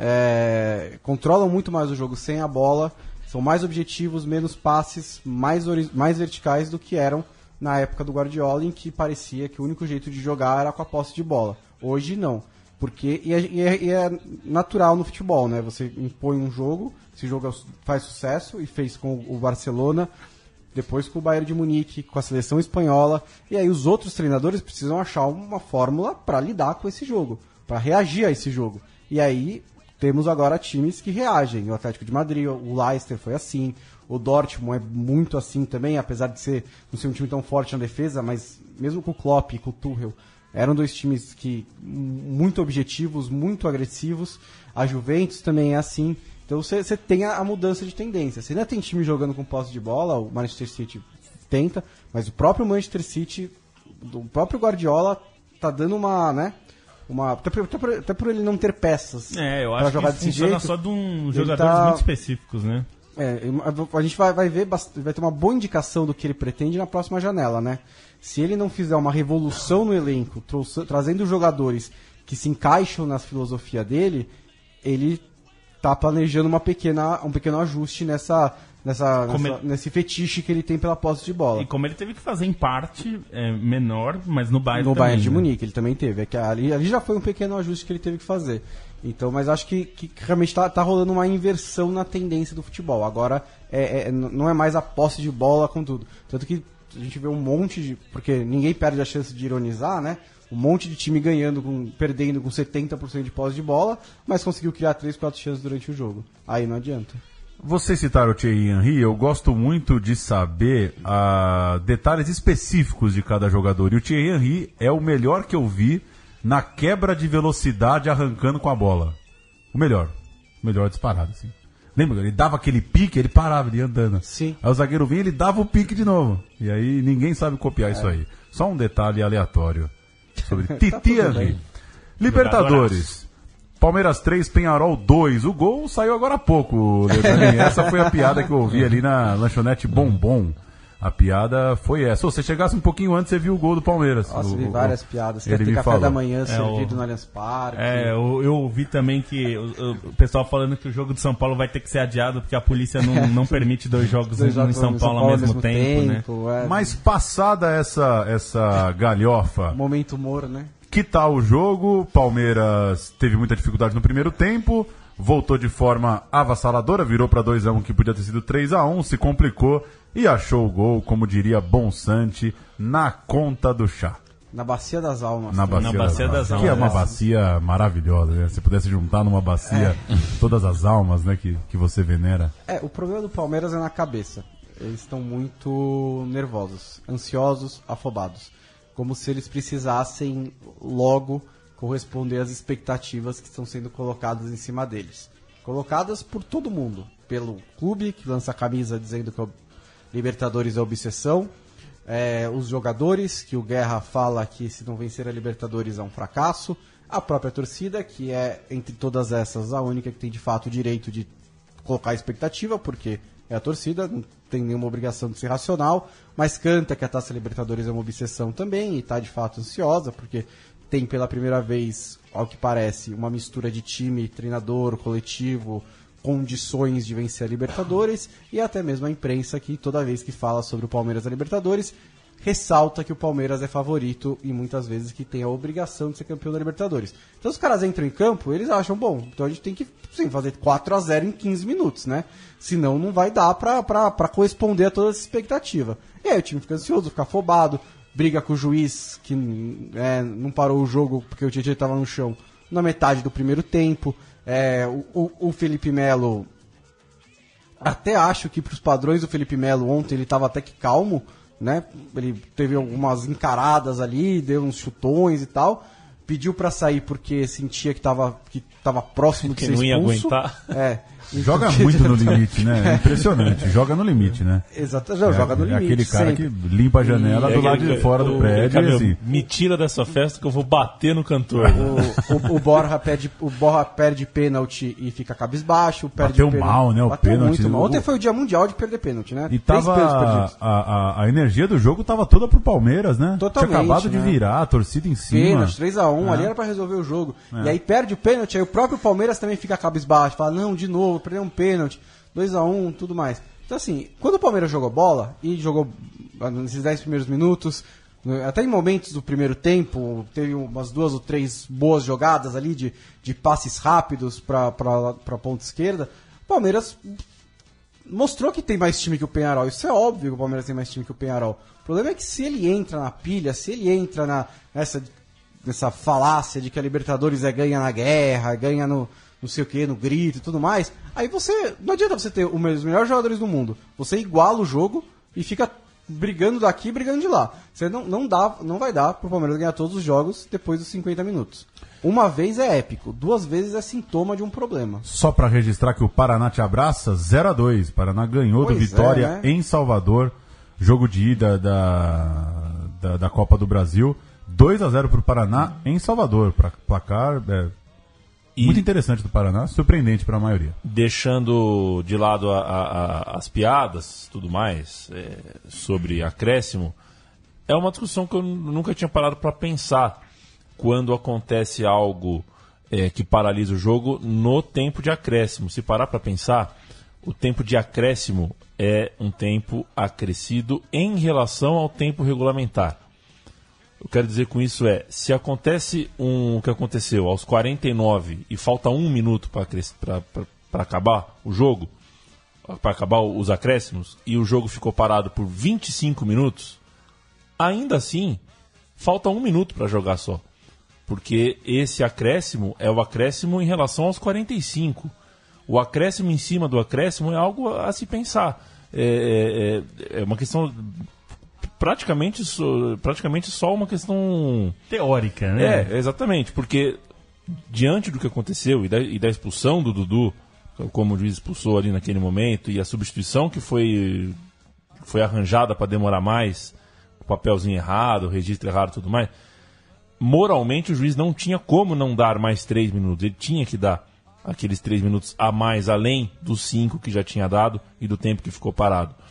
é, controlam muito mais o jogo sem a bola, são mais objetivos, menos passes, mais, ori- mais verticais do que eram na época do Guardiola, em que parecia que o único jeito de jogar era com a posse de bola. Hoje não. Porque, e é, e é- e é natural no futebol, né? Você impõe um jogo, esse jogo faz sucesso, e fez com o Barcelona, depois com o Bayern de Munique, com a seleção espanhola, e aí os outros treinadores precisam achar uma fórmula para lidar com esse jogo, para reagir a esse jogo. E aí temos agora times que reagem. O Atlético de Madrid, o Leicester foi assim, o Dortmund é muito assim também, apesar de ser, não ser um time tão forte na defesa, mas mesmo com o Klopp e com o Tuchel, eram dois times que muito objetivos, muito agressivos. A Juventus também é assim. Então você você tem a, a mudança de tendência. Você ainda tem time jogando com posse de bola, o Manchester City tenta, mas o próprio Manchester City, o próprio Guardiola tá dando uma, né? Uma, até, por, até, por, até por ele não ter peças É, eu pra acho jogar que desse funciona jeito. só de um ele jogadores tá- muito específicos, né? É, a gente vai, vai ver, bast- vai ter uma boa indicação do que ele pretende na próxima janela, né? Se ele não fizer uma revolução no elenco, trouxe- trazendo jogadores que se encaixam na filosofia dele, ele tá planejando uma pequena, um pequeno ajuste nessa, nessa, Como nessa- ele- nesse fetiche que ele tem pela posse de bola. E como ele teve que fazer em parte é, menor, mas no Bayern No também, Bayern de né? Munique, ele também teve. É que ali, ali já foi um pequeno ajuste que ele teve que fazer. Então, mas acho que, que realmente tá, tá rolando uma inversão na tendência do futebol. Agora, é, é- n- não é mais a posse de bola com tudo. Tanto que a gente vê um monte de... Porque ninguém perde a chance de ironizar, né? Um monte de time ganhando, com, perdendo com setenta por cento de posse de bola, mas conseguiu criar três, quatro chances durante o jogo. Aí não adianta. Vocês citaram o Thierry Henry, eu gosto muito de saber ah, detalhes específicos de cada jogador. E o Thierry Henry é o melhor que eu vi na quebra de velocidade arrancando com a bola. O melhor. O melhor disparado, assim. Lembra? Ele dava aquele pique, ele parava, ele ia andando. Sim. Aí o zagueiro vinha, ele dava o pique de novo. E aí ninguém sabe copiar isso aí. Só um detalhe aleatório sobre Titi tudo Henry. bem. Libertadores. Palmeiras três, Penharol dois. O gol saiu agora há pouco, Leandrinho. Essa foi a piada que eu ouvi ali na lanchonete Bombom. A piada foi essa. Ô, você chegasse um pouquinho antes, você viu o gol do Palmeiras. Nossa, o, vi várias o, piadas. Ele Quer ter me café falou. da manhã É, servido o... no Allianz Parque. É, eu, eu ouvi também que o, o pessoal falando que o jogo de São Paulo vai ter que ser adiado porque a polícia não, não permite dois jogos Dois em, jogos em São, no Paulo ao mesmo tempo, tempo, né? é. Mas passada essa, essa galhofa, Momento humor, né? que tal o jogo? Palmeiras teve muita dificuldade no primeiro tempo, voltou de forma avassaladora, virou para dois a um, que podia ter sido três a um, se complicou e achou o gol, como diria Bonsante, na conta do chá. Na Bacia das Almas. Na Bacia, Na Bacia das, das Que é Almas. uma bacia maravilhosa, né? Se pudesse juntar numa bacia É. todas as almas, né, que, que você venera. É, o problema do Palmeiras é na cabeça. Eles estão muito nervosos, ansiosos, afobados. Como se eles precisassem logo corresponder às expectativas que estão sendo colocadas em cima deles. Colocadas por todo mundo. Pelo clube, que lança a camisa dizendo que o Libertadores é obsessão. É, os jogadores, que o Guerra fala que se não vencer a Libertadores é um fracasso. A própria torcida, que é, entre todas essas, a única que tem de fato o direito de colocar a expectativa, porque é a torcida, não tem nenhuma obrigação de ser racional, mas canta que a Taça Libertadores é uma obsessão também, e está de fato ansiosa, porque tem pela primeira vez, ao que parece, uma mistura de time, treinador, coletivo, condições de vencer a Libertadores, e até mesmo a imprensa que toda vez que fala sobre o Palmeiras da Libertadores, ressalta que o Palmeiras é favorito e muitas vezes que tem a obrigação de ser campeão da Libertadores. Então os caras entram em campo, eles acham, bom, então a gente tem que sim, fazer quatro a zero em quinze minutos, né? Senão não vai dar pra, pra, pra corresponder a toda essa expectativa. E aí o time fica ansioso, fica afobado, briga com o juiz que é, não parou o jogo porque o Tietchan estava no chão na metade do primeiro tempo. É, o, o, o Felipe Melo, até acho que para os padrões do Felipe Melo ontem ele estava até que calmo, né? Ele teve algumas encaradas ali, deu uns chutões e tal, pediu para sair porque sentia que estava que tava próximo de que ser não ia expulso. aguentar. É. Joga muito no limite, né? É impressionante. Joga no limite, né? Exato, já joga no É limite. aquele cara sempre. que limpa a janela É do aquele lado de que- fora do o- prédio e Camilo, assim. me tira dessa festa que eu vou bater no cantor. O, o, o Borja perde, o Borja perde pênalti e fica cabisbaixo. Perde Bateu pênalti. mal, né, o Bateu pênalti. muito mal. O- Ontem foi o dia mundial de perder pênalti, né? E Três tava. pênaltis perdidos. A, a, a energia do jogo tava toda pro Palmeiras, né? Totalmente, Tinha acabado de né? virar, a torcida em cima. Pênalti, três a um, É. ali era pra resolver o jogo. É. E aí perde o pênalti, aí o próprio Palmeiras também fica cabisbaixo, fala, não, de novo, perdeu um pênalti, dois a um, tudo mais. Então assim, quando o Palmeiras jogou bola, e jogou ah, nesses dez primeiros minutos, né, até em momentos do primeiro tempo, teve umas duas ou três boas jogadas ali de, de passes rápidos pra, pra, pra ponta esquerda, o Palmeiras mostrou que tem mais time que o Peñarol. Isso é óbvio que o Palmeiras tem mais time que o Peñarol. O problema é que se ele entra na pilha, se ele entra na, nessa, nessa falácia de que a Libertadores é ganha na guerra, ganha no não sei o que, no grito e tudo mais, aí você, não adianta você ter os melhores jogadores do mundo, você iguala o jogo e fica brigando daqui, brigando de lá. Você não, não, dá, não vai dar pro Palmeiras ganhar todos os jogos depois dos cinquenta minutos. Uma vez é épico, duas vezes é sintoma de um problema. Só pra registrar que o Paraná te abraça, zero a dois. Paraná ganhou Pois do Vitória é, né? em Salvador. Jogo de ida da, da, da Copa do Brasil. dois a zero pro Paraná em Salvador. Pra, placar é, E- muito interessante do Paraná, surpreendente pra maioria. Deixando de lado a- a- a- as piadas, tudo mais, é, sobre acréscimo, é uma discussão que eu n- nunca tinha parado para pensar quando acontece algo é, que paralisa o jogo no tempo de acréscimo. Se parar para pensar, o tempo de acréscimo é um tempo acrescido em relação ao tempo regulamentar. Eu quero dizer com isso é, se acontece um, o que aconteceu aos quarenta e nove e falta um minuto para acabar o jogo, para acabar os acréscimos, e o jogo ficou parado por vinte e cinco minutos, ainda assim, falta um minuto para jogar só. Porque esse acréscimo é o acréscimo em relação aos quarenta e cinco. O acréscimo em cima do acréscimo é algo a se pensar. É, é, é uma questão... Praticamente, só- praticamente só uma questão Teórica, né? é, exatamente, porque diante do que aconteceu e da, e da expulsão do Dudu, como o juiz expulsou ali naquele momento, e a substituição que foi, foi arranjada para demorar mais, o papelzinho errado, o registro errado e tudo mais, moralmente o juiz não tinha como não dar mais três minutos, ele tinha que dar aqueles três minutos a mais, além dos cinco que já tinha dado e do tempo que ficou parado.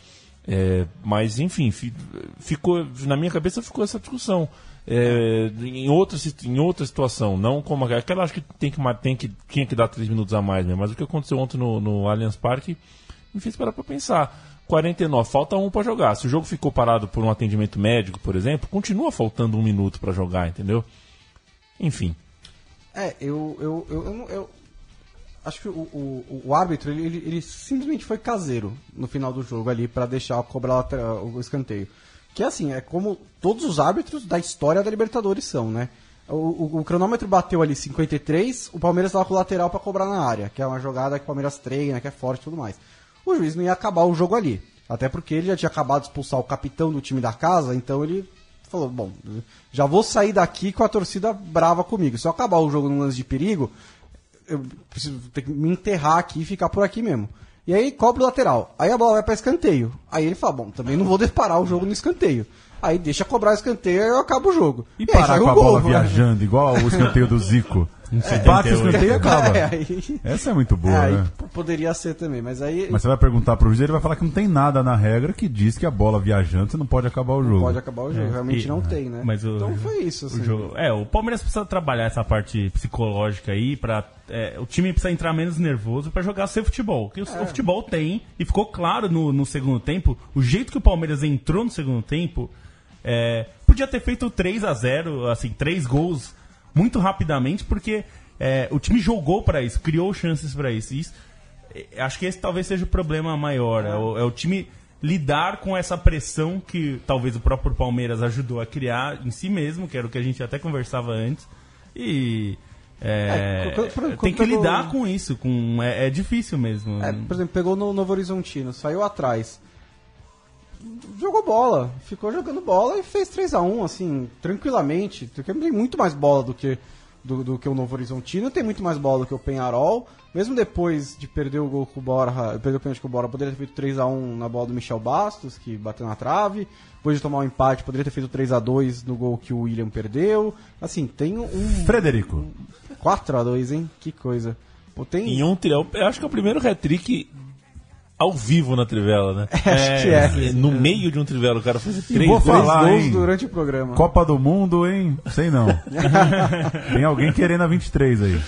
É, mas, enfim, fi, ficou, na minha cabeça ficou essa discussão. É, em, outra, em outra situação, não como aquela, acho que, tem que, tem que tinha que dar três minutos a mais mesmo, mas o que aconteceu ontem no, no Allianz Parque me fez parar para pensar. quarenta e nove, falta um para jogar. Se o jogo ficou parado por um atendimento médico, por exemplo, continua faltando um minuto para jogar, entendeu? Enfim. É, eu, eu, eu, eu, eu acho que o, o, o árbitro, ele, ele, ele simplesmente foi caseiro no final do jogo ali para deixar cobrar o escanteio. Que assim, é como todos os árbitros da história da Libertadores são, né? O, o, o cronômetro bateu ali cinquenta e três, o Palmeiras estava com o lateral para cobrar na área, que é uma jogada que o Palmeiras treina, que é forte e tudo mais. O juiz não ia acabar o jogo ali, até porque ele já tinha acabado de expulsar o capitão do time da casa, então ele falou, bom, já vou sair daqui com a torcida brava comigo. Se eu acabar o jogo num lance de perigo, eu preciso ter que me enterrar aqui e ficar por aqui mesmo. E aí cobra o lateral. Aí a bola vai para escanteio. Aí ele fala, bom, também não vou parar o jogo no escanteio. Aí deixa cobrar o escanteio e eu acabo o jogo. E, e parar com a gol, bola né? viajando, igual o escanteio do Zico. É, bate o escanteio e acaba. É, aí, Essa é muito boa, é, né? Aí, poderia ser também, mas aí... Mas você vai perguntar pro juiz, ele vai falar que não tem nada na regra que diz que a bola viajando você não pode acabar o jogo. Não pode acabar o jogo, é, realmente e, não tem, né? Mas o, então foi isso, assim. O jogo, é, o Palmeiras precisa trabalhar essa parte psicológica aí, pra, é, o time precisa entrar menos nervoso pra jogar seu futebol. Que o, é. o futebol tem, e ficou claro no, no segundo tempo, o jeito que o Palmeiras entrou no segundo tempo, é, podia ter feito três a zero, assim, três gols muito rapidamente, porque... É, o time jogou para isso, criou chances para isso. isso. É, acho que esse talvez seja o problema maior. É o, é o time lidar com essa pressão que talvez o próprio Palmeiras ajudou a criar em si mesmo, que era o que a gente até conversava antes. E é, é, por, por, tem que pegou... lidar com isso. Com, é, é difícil mesmo. É, por exemplo, pegou no Novo Horizontino, saiu atrás, jogou bola, ficou jogando bola e fez três a um, assim, tranquilamente. Tem muito mais bola do que... Do, do que o Novo Horizontino, tem muito mais bola do que o Peñarol, mesmo depois de perder o gol com o Borja, perder o pênalti com o Borja, poderia ter feito três a um na bola do Michel Bastos, que bateu na trave, depois de tomar um empate, poderia ter feito três a dois no gol que o William perdeu, assim, tem um... Frederico. Um, quatro a dois, hein? Que coisa. Pô, tem... Em um trilhão, eu acho que é o primeiro hat-trick ao vivo na Trivela, né? É, acho que é. No meio de um Trivela, o cara fez três, vou três falar, gols hein? durante o programa. Copa do Mundo, hein? Sei não. Tem alguém querendo a vinte e três aí.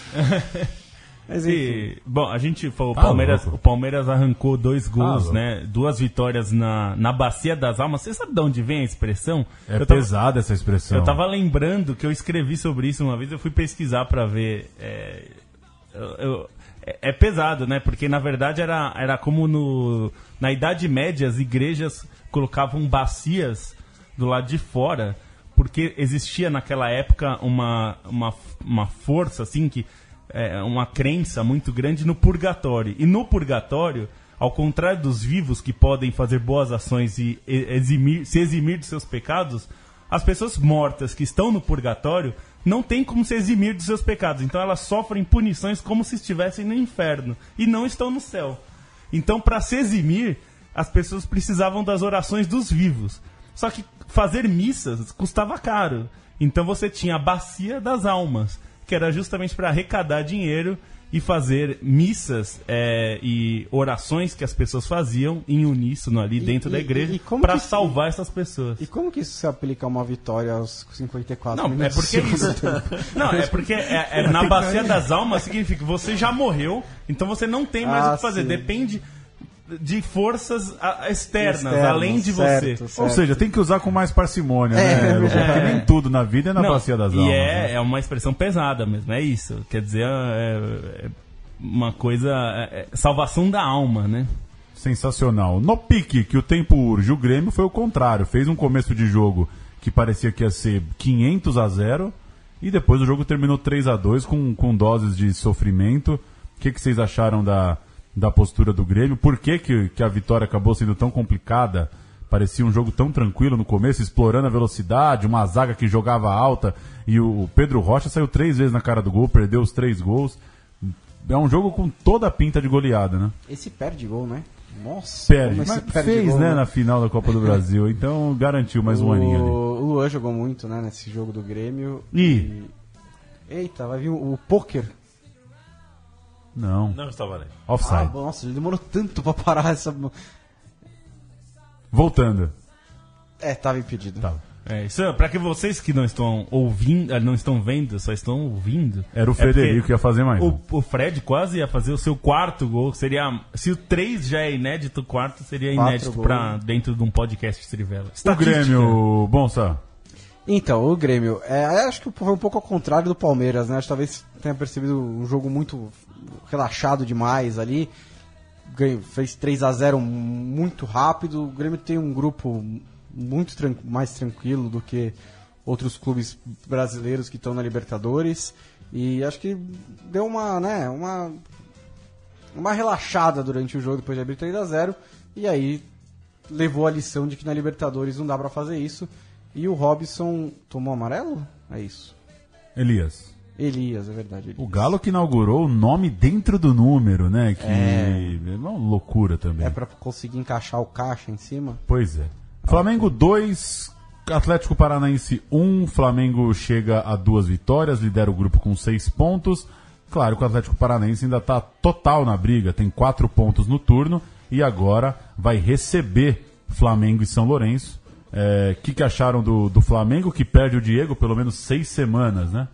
Mas, e, bom, a gente falou, tá, Palmeiras, o Palmeiras arrancou dois gols, tá, né? Duas vitórias na, na Bacia das Almas. Você sabe de onde vem a expressão? É eu pesada tava, essa expressão. Eu tava lembrando que eu escrevi sobre isso uma vez, eu fui pesquisar pra ver... É, eu, eu, É pesado, né? Porque, na verdade, era, era como no, na Idade Média as igrejas colocavam bacias do lado de fora, porque existia naquela época uma, uma, uma força, assim, que, é, uma crença muito grande no purgatório. E no purgatório, ao contrário dos vivos que podem fazer boas ações e eximir, se eximir dos seus pecados, as pessoas mortas que estão no purgatório não tem como se eximir dos seus pecados. Então elas sofrem punições como se estivessem no inferno e não estão no céu. Então, para se eximir, as pessoas precisavam das orações dos vivos. Só que fazer missas custava caro. Então você tinha a Bacia das Almas, que era justamente para arrecadar dinheiro e fazer missas é, e orações que as pessoas faziam em uníssono ali e, dentro e, da igreja para salvar isso, essas pessoas. E como que isso se aplica a uma vitória aos cinquenta e quatro não, minutos? É porque é isso. Não, é porque é, é, na Bacia das Almas significa que você já morreu, então você não tem mais ah, o que fazer. Sim. Depende de forças externas, Externo, além de certo, você. Certo. Ou seja, tem que usar com mais parcimônia, é, né? É. Porque nem tudo na vida é na Não, Bacia das e Almas. E é, né? é uma expressão pesada mesmo, é isso. Quer dizer, é, é uma coisa... É, é salvação da alma, né? Sensacional. No pique, que o tempo urge, o Grêmio foi o contrário. Fez um começo de jogo que parecia que ia ser quinhentos a zero e depois o jogo terminou três a dois com, com doses de sofrimento. O que, que vocês acharam da... da postura do Grêmio? Por que, que, que a vitória acabou sendo tão complicada? Parecia um jogo tão tranquilo no começo, explorando a velocidade, uma zaga que jogava alta, e o Pedro Rocha saiu três vezes na cara do gol, perdeu os três gols. É um jogo com toda a pinta de goleada, né? Esse perde gol, né? Nossa, perde, mas perde fez, gol, né, né, na final da Copa do Brasil, então garantiu mais um aninho ali. O Luan jogou muito, né, nesse jogo do Grêmio. E? e... Eita, vai vir o, o pôquer. Não. Não estava ali. Offside. Ah, nossa, ele demorou tanto pra parar essa... Voltando. É, tava impedido. Tava. É, isso é, pra que vocês que não estão ouvindo, não estão vendo, só estão ouvindo. Era o é Frederico que ia fazer mais. O, o Fred quase ia fazer o seu quarto gol. Seria, se o três já é inédito, o quarto seria Quatro inédito gols. pra dentro de um podcast Trivela. O Estatística. Grêmio, Bonsa. Então, o Grêmio, é, acho que foi um pouco ao contrário do Palmeiras, né? Acho que talvez tenha percebido um jogo muito relaxado demais ali. Ganhou, fez três a zero muito rápido. O Grêmio tem um grupo muito tran- mais tranquilo do que outros clubes brasileiros que estão na Libertadores. E acho que deu uma, né, uma, uma relaxada durante o jogo depois de abrir três a zero. E aí levou a lição de que na Libertadores não dá pra fazer isso. E o Robson tomou amarelo? É isso. Elias. Elias, é verdade. Elias. O Galo que inaugurou o nome dentro do número, né? Que é, É. uma loucura também. É pra conseguir encaixar o caixa em cima? Pois é. Flamengo dois, Atlético Paranaense um. Flamengo chega a duas vitórias, lidera o grupo com seis pontos. Claro que o Atlético Paranaense ainda está total na briga, tem quatro pontos no turno e agora vai receber Flamengo e São Lourenço. O é, que, que acharam do, do Flamengo, que perde o Diego pelo menos seis semanas, né?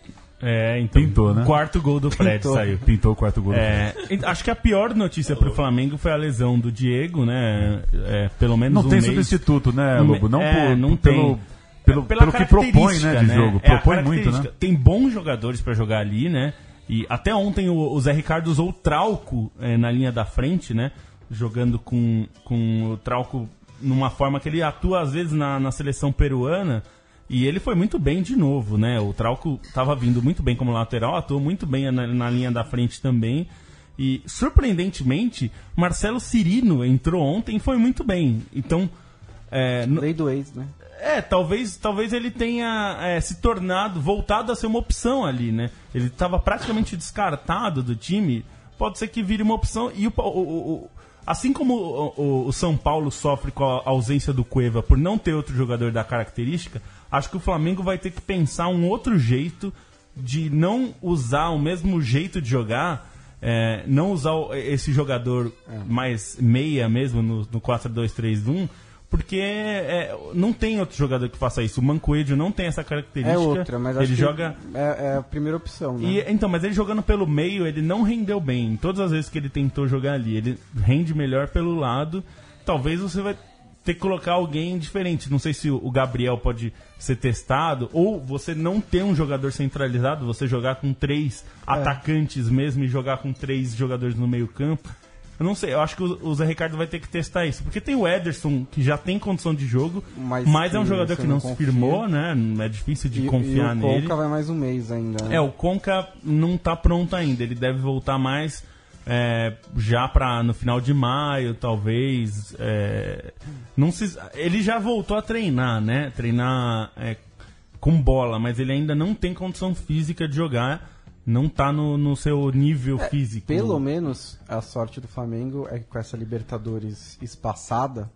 É, então. Pintou, né? O quarto gol do Fred Pintou. saiu. Pintou o quarto gol. É, acho que a pior notícia pro Flamengo foi a lesão do Diego, né? É, pelo menos Não um tem mês. substituto, né, Um me- Lobo? Não, é, por, não pelo, tem. pelo, Pela pelo que propõe, né, de característica, jogo. É a Propõe muito, né? característica. Tem bons jogadores pra jogar ali, né? E até ontem o, o Zé Ricardo usou o Trauco é, na linha da frente, né? Jogando com, com o Trauco numa forma que ele atua às vezes na, na seleção peruana. E ele foi muito bem de novo, né? O Trauco estava vindo muito bem como lateral, atuou muito bem na, na linha da frente também. E, surpreendentemente, Marcelo Cirino entrou ontem e foi muito bem. Então, é, no- Lei do ex, né? é, talvez, talvez ele tenha é, se tornado, voltado a ser uma opção ali, né? Ele estava praticamente descartado do time, pode ser que vire uma opção. E o, o- o- o- assim como o, o- o São Paulo sofre com a ausência do Cueva por não ter outro jogador da característica, acho que o Flamengo vai ter que pensar um outro jeito de não usar o mesmo jeito de jogar, é, não usar o- esse jogador mais meia mesmo no, no quatro dois três um, porque é, não tem outro jogador que faça isso. O Mancoedio não tem essa característica. É outra, mas acho ele que joga é, é a primeira opção, né? e, então, mas ele jogando pelo meio, ele não rendeu bem. Todas as vezes que ele tentou jogar ali, ele rende melhor pelo lado. Talvez você vai ter que colocar alguém diferente. Não sei se o Gabriel pode ser testado, ou você não ter um jogador centralizado, você jogar com três É. atacantes mesmo e jogar com três jogadores no meio campo. Eu não sei, eu acho que o o Zé Ricardo vai ter que testar isso. Porque tem o Ederson, que já tem condição de jogo, Mas mas, é um que jogador você que não não se confia. firmou, né? É difícil de E, confiar e o nele. Conca vai mais um mês ainda, né? É, o Conca não tá pronto ainda. Ele deve voltar mais é, já para no final de maio, talvez. É, não se, ele já voltou a treinar, né? Treinar é, com bola, mas ele ainda não tem condição física de jogar. Não tá no, no seu nível físico. Pelo menos a sorte do Flamengo é que com essa Libertadores espaçada,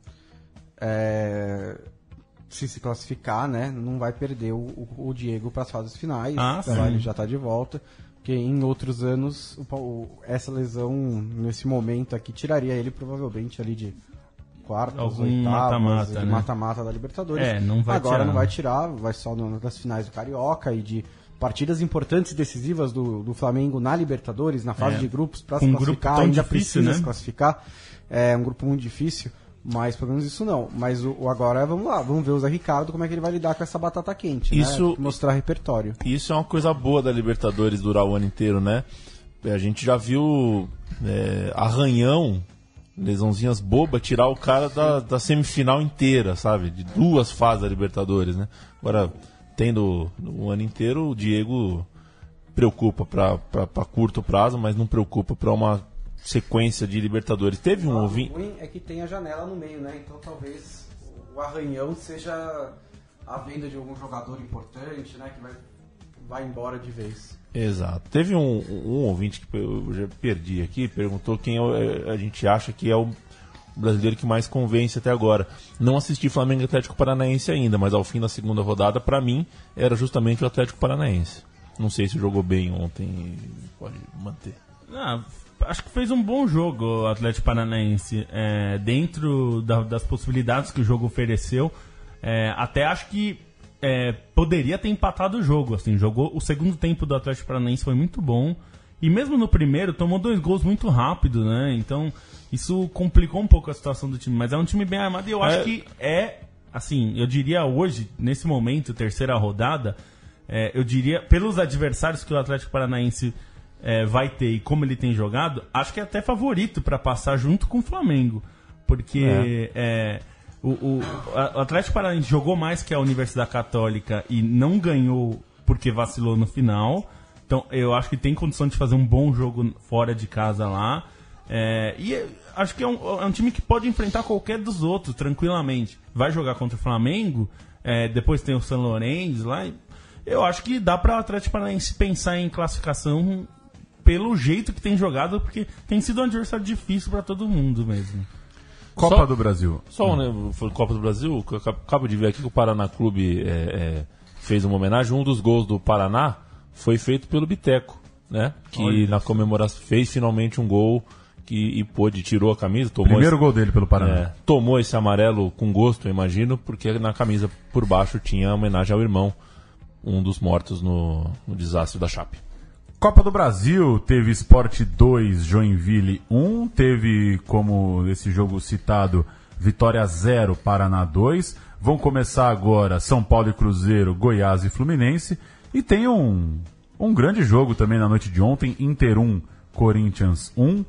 é, se se classificar, né, não vai perder o, o- o Diego para as fases finais. Ah, então sim. ele já tá de volta. Porque em outros anos, o Pa- o- essa lesão, nesse momento aqui, tiraria ele provavelmente ali de quartas, Algum oitavas, mata-mata, de né? mata-mata da Libertadores. É, não vai Agora tirar. não vai tirar, vai só no- das finais do Carioca e de partidas importantes e decisivas do, do Flamengo na Libertadores, na fase É. de grupos, para Com se um grupo classificar, tão ainda difícil, precisa né? se classificar. É um grupo muito difícil, mas pelo menos isso não. Mas o, o agora, vamos lá, vamos ver o Zé Ricardo, como é que ele vai lidar com essa batata quente, Isso- né? Mostrar repertório. Isso é uma coisa boa da Libertadores durar o ano inteiro, né? A gente já viu é, arranhão, lesãozinhas bobas, tirar o cara da, da semifinal inteira, sabe? De duas fases da Libertadores, né? Agora, tendo o ano inteiro, o Diego preocupa para curto prazo, mas não preocupa para uma sequência de Libertadores. Teve um O ouvinte... ruim é que tem a janela no meio, né? Então talvez o arranhão seja a venda de algum jogador importante, né? Que vai, vai embora de vez. Exato. Teve um, um ouvinte que eu já perdi aqui, perguntou quem é o- a gente acha que é o brasileiro que mais convence até agora. Não assisti Flamengo e Atlético Paranaense ainda, mas ao fim da segunda rodada, pra mim, era justamente o Atlético Paranaense. Não sei se jogou bem ontem, pode manter. Ah, acho que fez um bom jogo o Atlético Paranaense, é, dentro da, das possibilidades que o jogo ofereceu. É, até acho que é, poderia ter empatado o jogo. Assim, jogou, o segundo tempo do Atlético Paranaense foi muito bom. E mesmo no primeiro, tomou dois gols muito rápido, né? Então, isso complicou um pouco a situação do time. Mas é um time bem armado e eu acho é... que é, assim, eu diria hoje, nesse momento, terceira rodada, é, eu diria, pelos adversários que o Atlético Paranaense é, vai ter e como ele tem jogado, acho que é até favorito para passar junto com o Flamengo. Porque é. É, o, o, o Atlético Paranaense jogou mais que a Universidade Católica e não ganhou porque vacilou no final. Então, eu acho que tem condição de fazer um bom jogo fora de casa lá. É, e acho que é um, é um time que pode enfrentar qualquer dos outros tranquilamente. Vai jogar contra o Flamengo, é, depois tem o São Lourenço lá. Eu acho que dá para o Atlético Paranaense pensar em classificação pelo jeito que tem jogado, porque tem sido um adversário difícil para todo mundo mesmo. Copa só, do Brasil. Só, hum. né, foi Copa do Brasil, eu acabo de ver aqui que o Paraná Clube é, é, fez uma homenagem. Um dos gols do Paraná foi feito pelo Biteco, né? Que Olha na comemoração fez finalmente um gol que, e pôde, tirou a camisa. Tomou Primeiro esse, gol dele pelo Paraná. É, tomou esse amarelo com gosto, eu imagino, porque na camisa por baixo tinha homenagem ao irmão, um dos mortos no, no desastre da Chape. Copa do Brasil, teve Sport dois, Joinville um, teve, como esse jogo citado, Vitória zero, Paraná dois. Vão começar agora São Paulo e Cruzeiro, Goiás e Fluminense. E tem um, um grande jogo também na noite de ontem, Inter um, Corinthians um.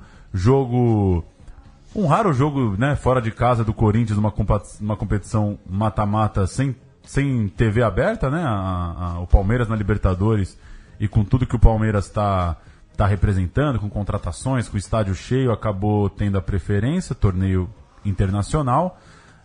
Jogo, um raro jogo, né, fora de casa do Corinthians, uma, uma competição mata-mata sem, sem T V aberta, né, a, a, o Palmeiras na Libertadores. E com tudo que o Palmeiras está tá representando, com contratações, com o estádio cheio, acabou tendo a preferência, torneio internacional.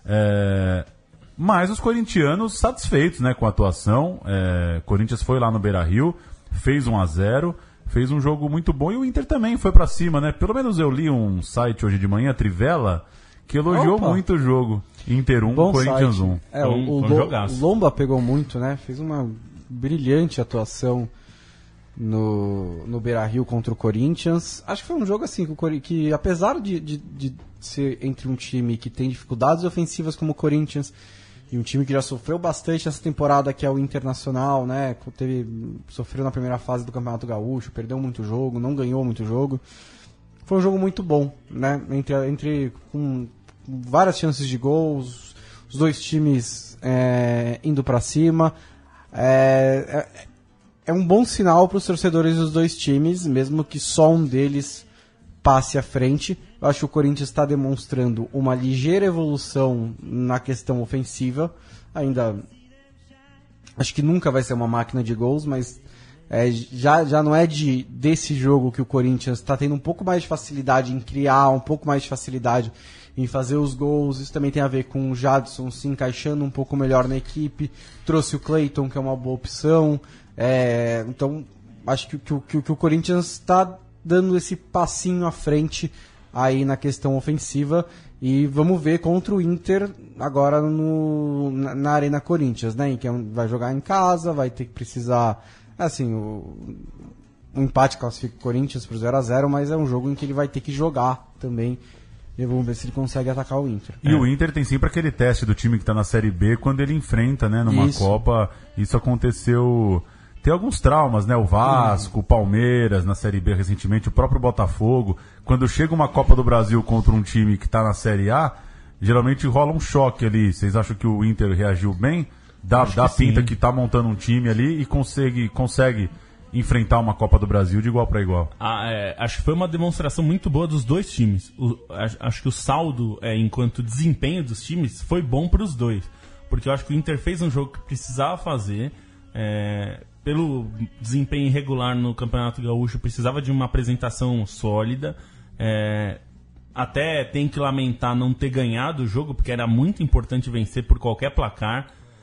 É, mas os corintianos satisfeitos, né, com a atuação. É, Corinthians foi lá no Beira-Rio, fez um a zero, fez um jogo muito bom. E o Inter também foi para cima, né? Pelo menos eu li um site hoje de manhã, Trivela, que elogiou Opa. muito o jogo. Inter um, bom Corinthians site. um. É, o, o, o Lomba pegou muito, né? Fez uma brilhante atuação no, no Beira-Rio contra o Corinthians. Acho que foi um jogo assim que, que apesar de, de, de ser entre um time que tem dificuldades ofensivas como o Corinthians e um time que já sofreu bastante essa temporada, que é o Internacional, né? Teve, sofreu na primeira fase do Campeonato Gaúcho, perdeu muito jogo, não ganhou muito jogo. Foi um jogo muito bom, né? Entre, entre com várias chances de gols, os dois times é, indo para cima. É, é, É um bom sinal para os torcedores dos dois times, mesmo que só um deles passe à frente. Eu acho que o Corinthians está demonstrando uma ligeira evolução na questão ofensiva. Ainda acho que nunca vai ser uma máquina de gols, mas é, já, já não é de, desse jogo que o Corinthians está tendo um pouco mais de facilidade em criar, um pouco mais de facilidade em fazer os gols. Isso também tem a ver com o Jadson se encaixando um pouco melhor na equipe. Trouxe o Cleiton, que é uma boa opção. É, então, acho que, que, que, que o Corinthians está dando esse passinho à frente aí na questão ofensiva. E vamos ver contra o Inter agora no, na, na Arena Corinthians, né? Que vai jogar em casa, vai ter que precisar... Assim, o, o empate classifica o Corinthians para o zero a zero, mas é um jogo em que ele vai ter que jogar também. E vamos ver se ele consegue atacar o Inter. E é. o Inter tem sempre aquele teste do time que está na Série B quando ele enfrenta, né, numa isso. Copa. Isso aconteceu... Tem alguns traumas, né? O Vasco, o Palmeiras na Série B recentemente, o próprio Botafogo. Quando chega uma Copa do Brasil contra um time que está na Série A, geralmente rola um choque ali. Vocês acham que o Inter reagiu bem? Dá, dá que pinta sim. que está montando um time ali e consegue, consegue enfrentar uma Copa do Brasil de igual para igual. Ah, é, acho que foi uma demonstração muito boa dos dois times. O, acho, acho que o saldo, é, enquanto desempenho dos times, foi bom para os dois. Porque eu acho que o Inter fez um jogo que precisava fazer. É, pelo desempenho irregular no Campeonato Gaúcho, precisava de uma apresentação sólida. É, até tem que lamentar não ter ganhado o jogo, porque era muito importante vencer por qualquer placar.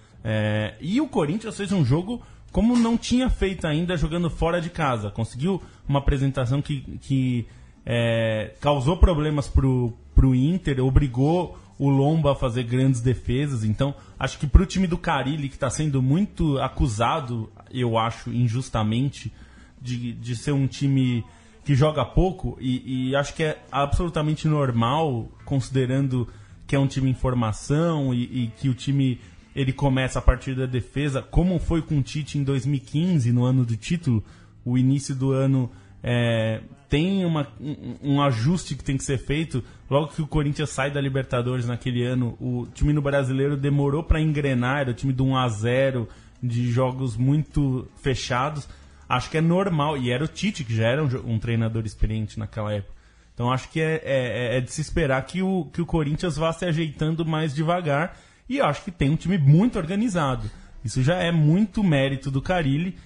É, e o Corinthians fez um jogo como não tinha feito ainda jogando fora de casa. Conseguiu uma apresentação que, que é, causou problemas pro, pro Inter, obrigou o Lomba a fazer grandes defesas. Então, acho que pro time do Carille, que está sendo muito acusado, eu acho, injustamente, de, de ser um time que joga pouco, e, e acho que é absolutamente normal, considerando que é um time em formação e, e que o time ele começa a partir da defesa, como foi com o Tite em dois mil e quinze, no ano do título. O início do ano é, tem uma, um, um ajuste que tem que ser feito. Logo que o Corinthians sai da Libertadores naquele ano, o time no Brasileiro demorou para engrenar, era o time do um a zero, de jogos muito fechados. Acho que é normal, e era o Tite, que já era um, um treinador experiente naquela época. Então acho que é, é, é de se esperar que o, que o Corinthians vá se ajeitando mais devagar, e acho que tem um time muito organizado. Isso já é muito mérito do Carille,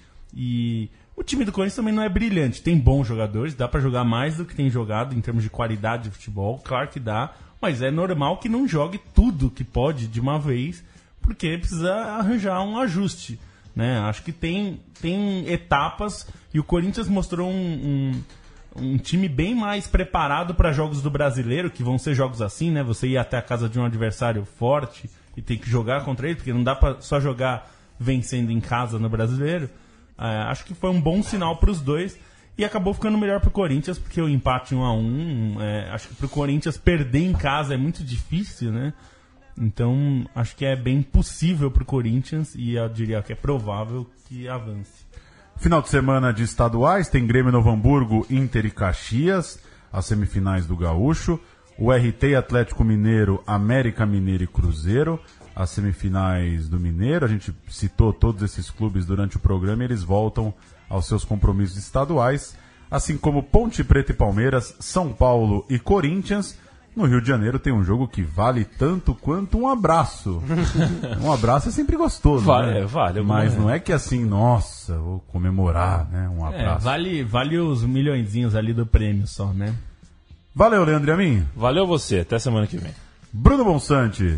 e o time do Corinthians também não é brilhante. Tem bons jogadores, dá pra jogar mais do que tem jogado em termos de qualidade de futebol, claro que dá, mas é normal que não jogue tudo que pode de uma vez, porque precisa arranjar um ajuste, né? Acho que tem, tem etapas, e o Corinthians mostrou um, um, um time bem mais preparado para jogos do Brasileiro, que vão ser jogos assim, né? Você ir até a casa de um adversário forte e tem que jogar contra ele, porque não dá pra só jogar vencendo em casa no Brasileiro. É, acho que foi um bom sinal para os dois, e acabou ficando melhor para o Corinthians, porque o empate um a um, é, acho que para o Corinthians perder em casa é muito difícil, né? Então acho que é bem possível para o Corinthians, e eu diria que é provável que avance. Final de semana de estaduais, tem Grêmio Novo Hamburgo, Inter e Caxias, as semifinais do Gaúcho, o R T Atlético Mineiro, América Mineiro e Cruzeiro, as semifinais do Mineiro. A gente citou todos esses clubes durante o programa, e eles voltam aos seus compromissos estaduais, assim como Ponte Preta e Palmeiras, São Paulo e Corinthians. No Rio de Janeiro tem um jogo que vale tanto quanto um abraço. Um abraço é sempre gostoso, vale, né? Vale, mas não é que assim, nossa, vou comemorar, né? Um abraço. É, vale, vale os milhõezinhos ali do prêmio só, né? Valeu, Leandro e a mim. Valeu você, até semana que vem. Bruno Bonsante.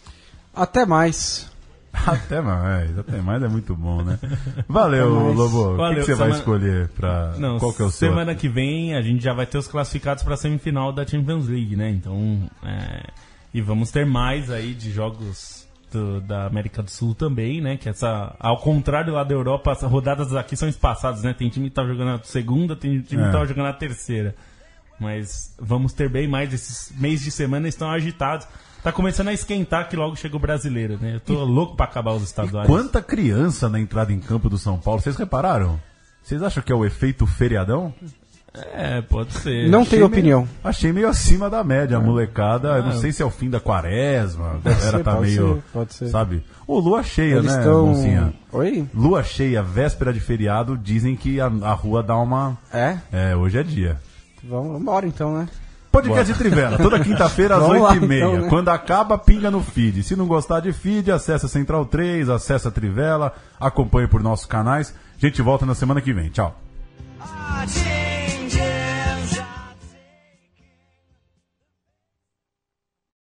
Até mais. Até mais, até mais é muito bom, né? Valeu, Lobo. Valeu, o que, que você semana... vai escolher para Não, qual que é o seu? Semana que vem a gente já vai ter os classificados para a semifinal da Champions League, né? Então, é... e vamos ter mais aí de jogos do, da América do Sul também, né? Que essa, ao contrário lá da Europa, as rodadas aqui são espaçadas, né? Tem time que tá jogando a segunda, tem time É. que tá jogando a terceira. Mas vamos ter bem mais, esses meses de semana estão agitados. Tá começando a esquentar que logo chega o Brasileiro, né? Eu tô e, louco pra acabar os estaduais. Quanta criança na entrada em campo do São Paulo, vocês repararam? Vocês acham que é o efeito feriadão? É, pode ser. Não Achei tenho opinião. Meio, achei meio acima da média, a molecada. Ah, eu não sei se é o fim da quaresma, a galera ser, tá pode meio. ser, pode ser. Sabe? Ô, lua cheia, Eles né, tão... mocinha? Oi? Lua cheia, véspera de feriado, dizem que a, a rua dá uma. É? É, hoje é dia. Vamos embora então, né? Podcast de Trivela, toda quinta-feira às Vamos oito lá, e meia. então, né? Quando acaba, pinga no feed. Se não gostar de feed, acessa Central três, acessa Trivela, acompanhe por nossos canais. A gente volta na semana que vem. Tchau. Ah,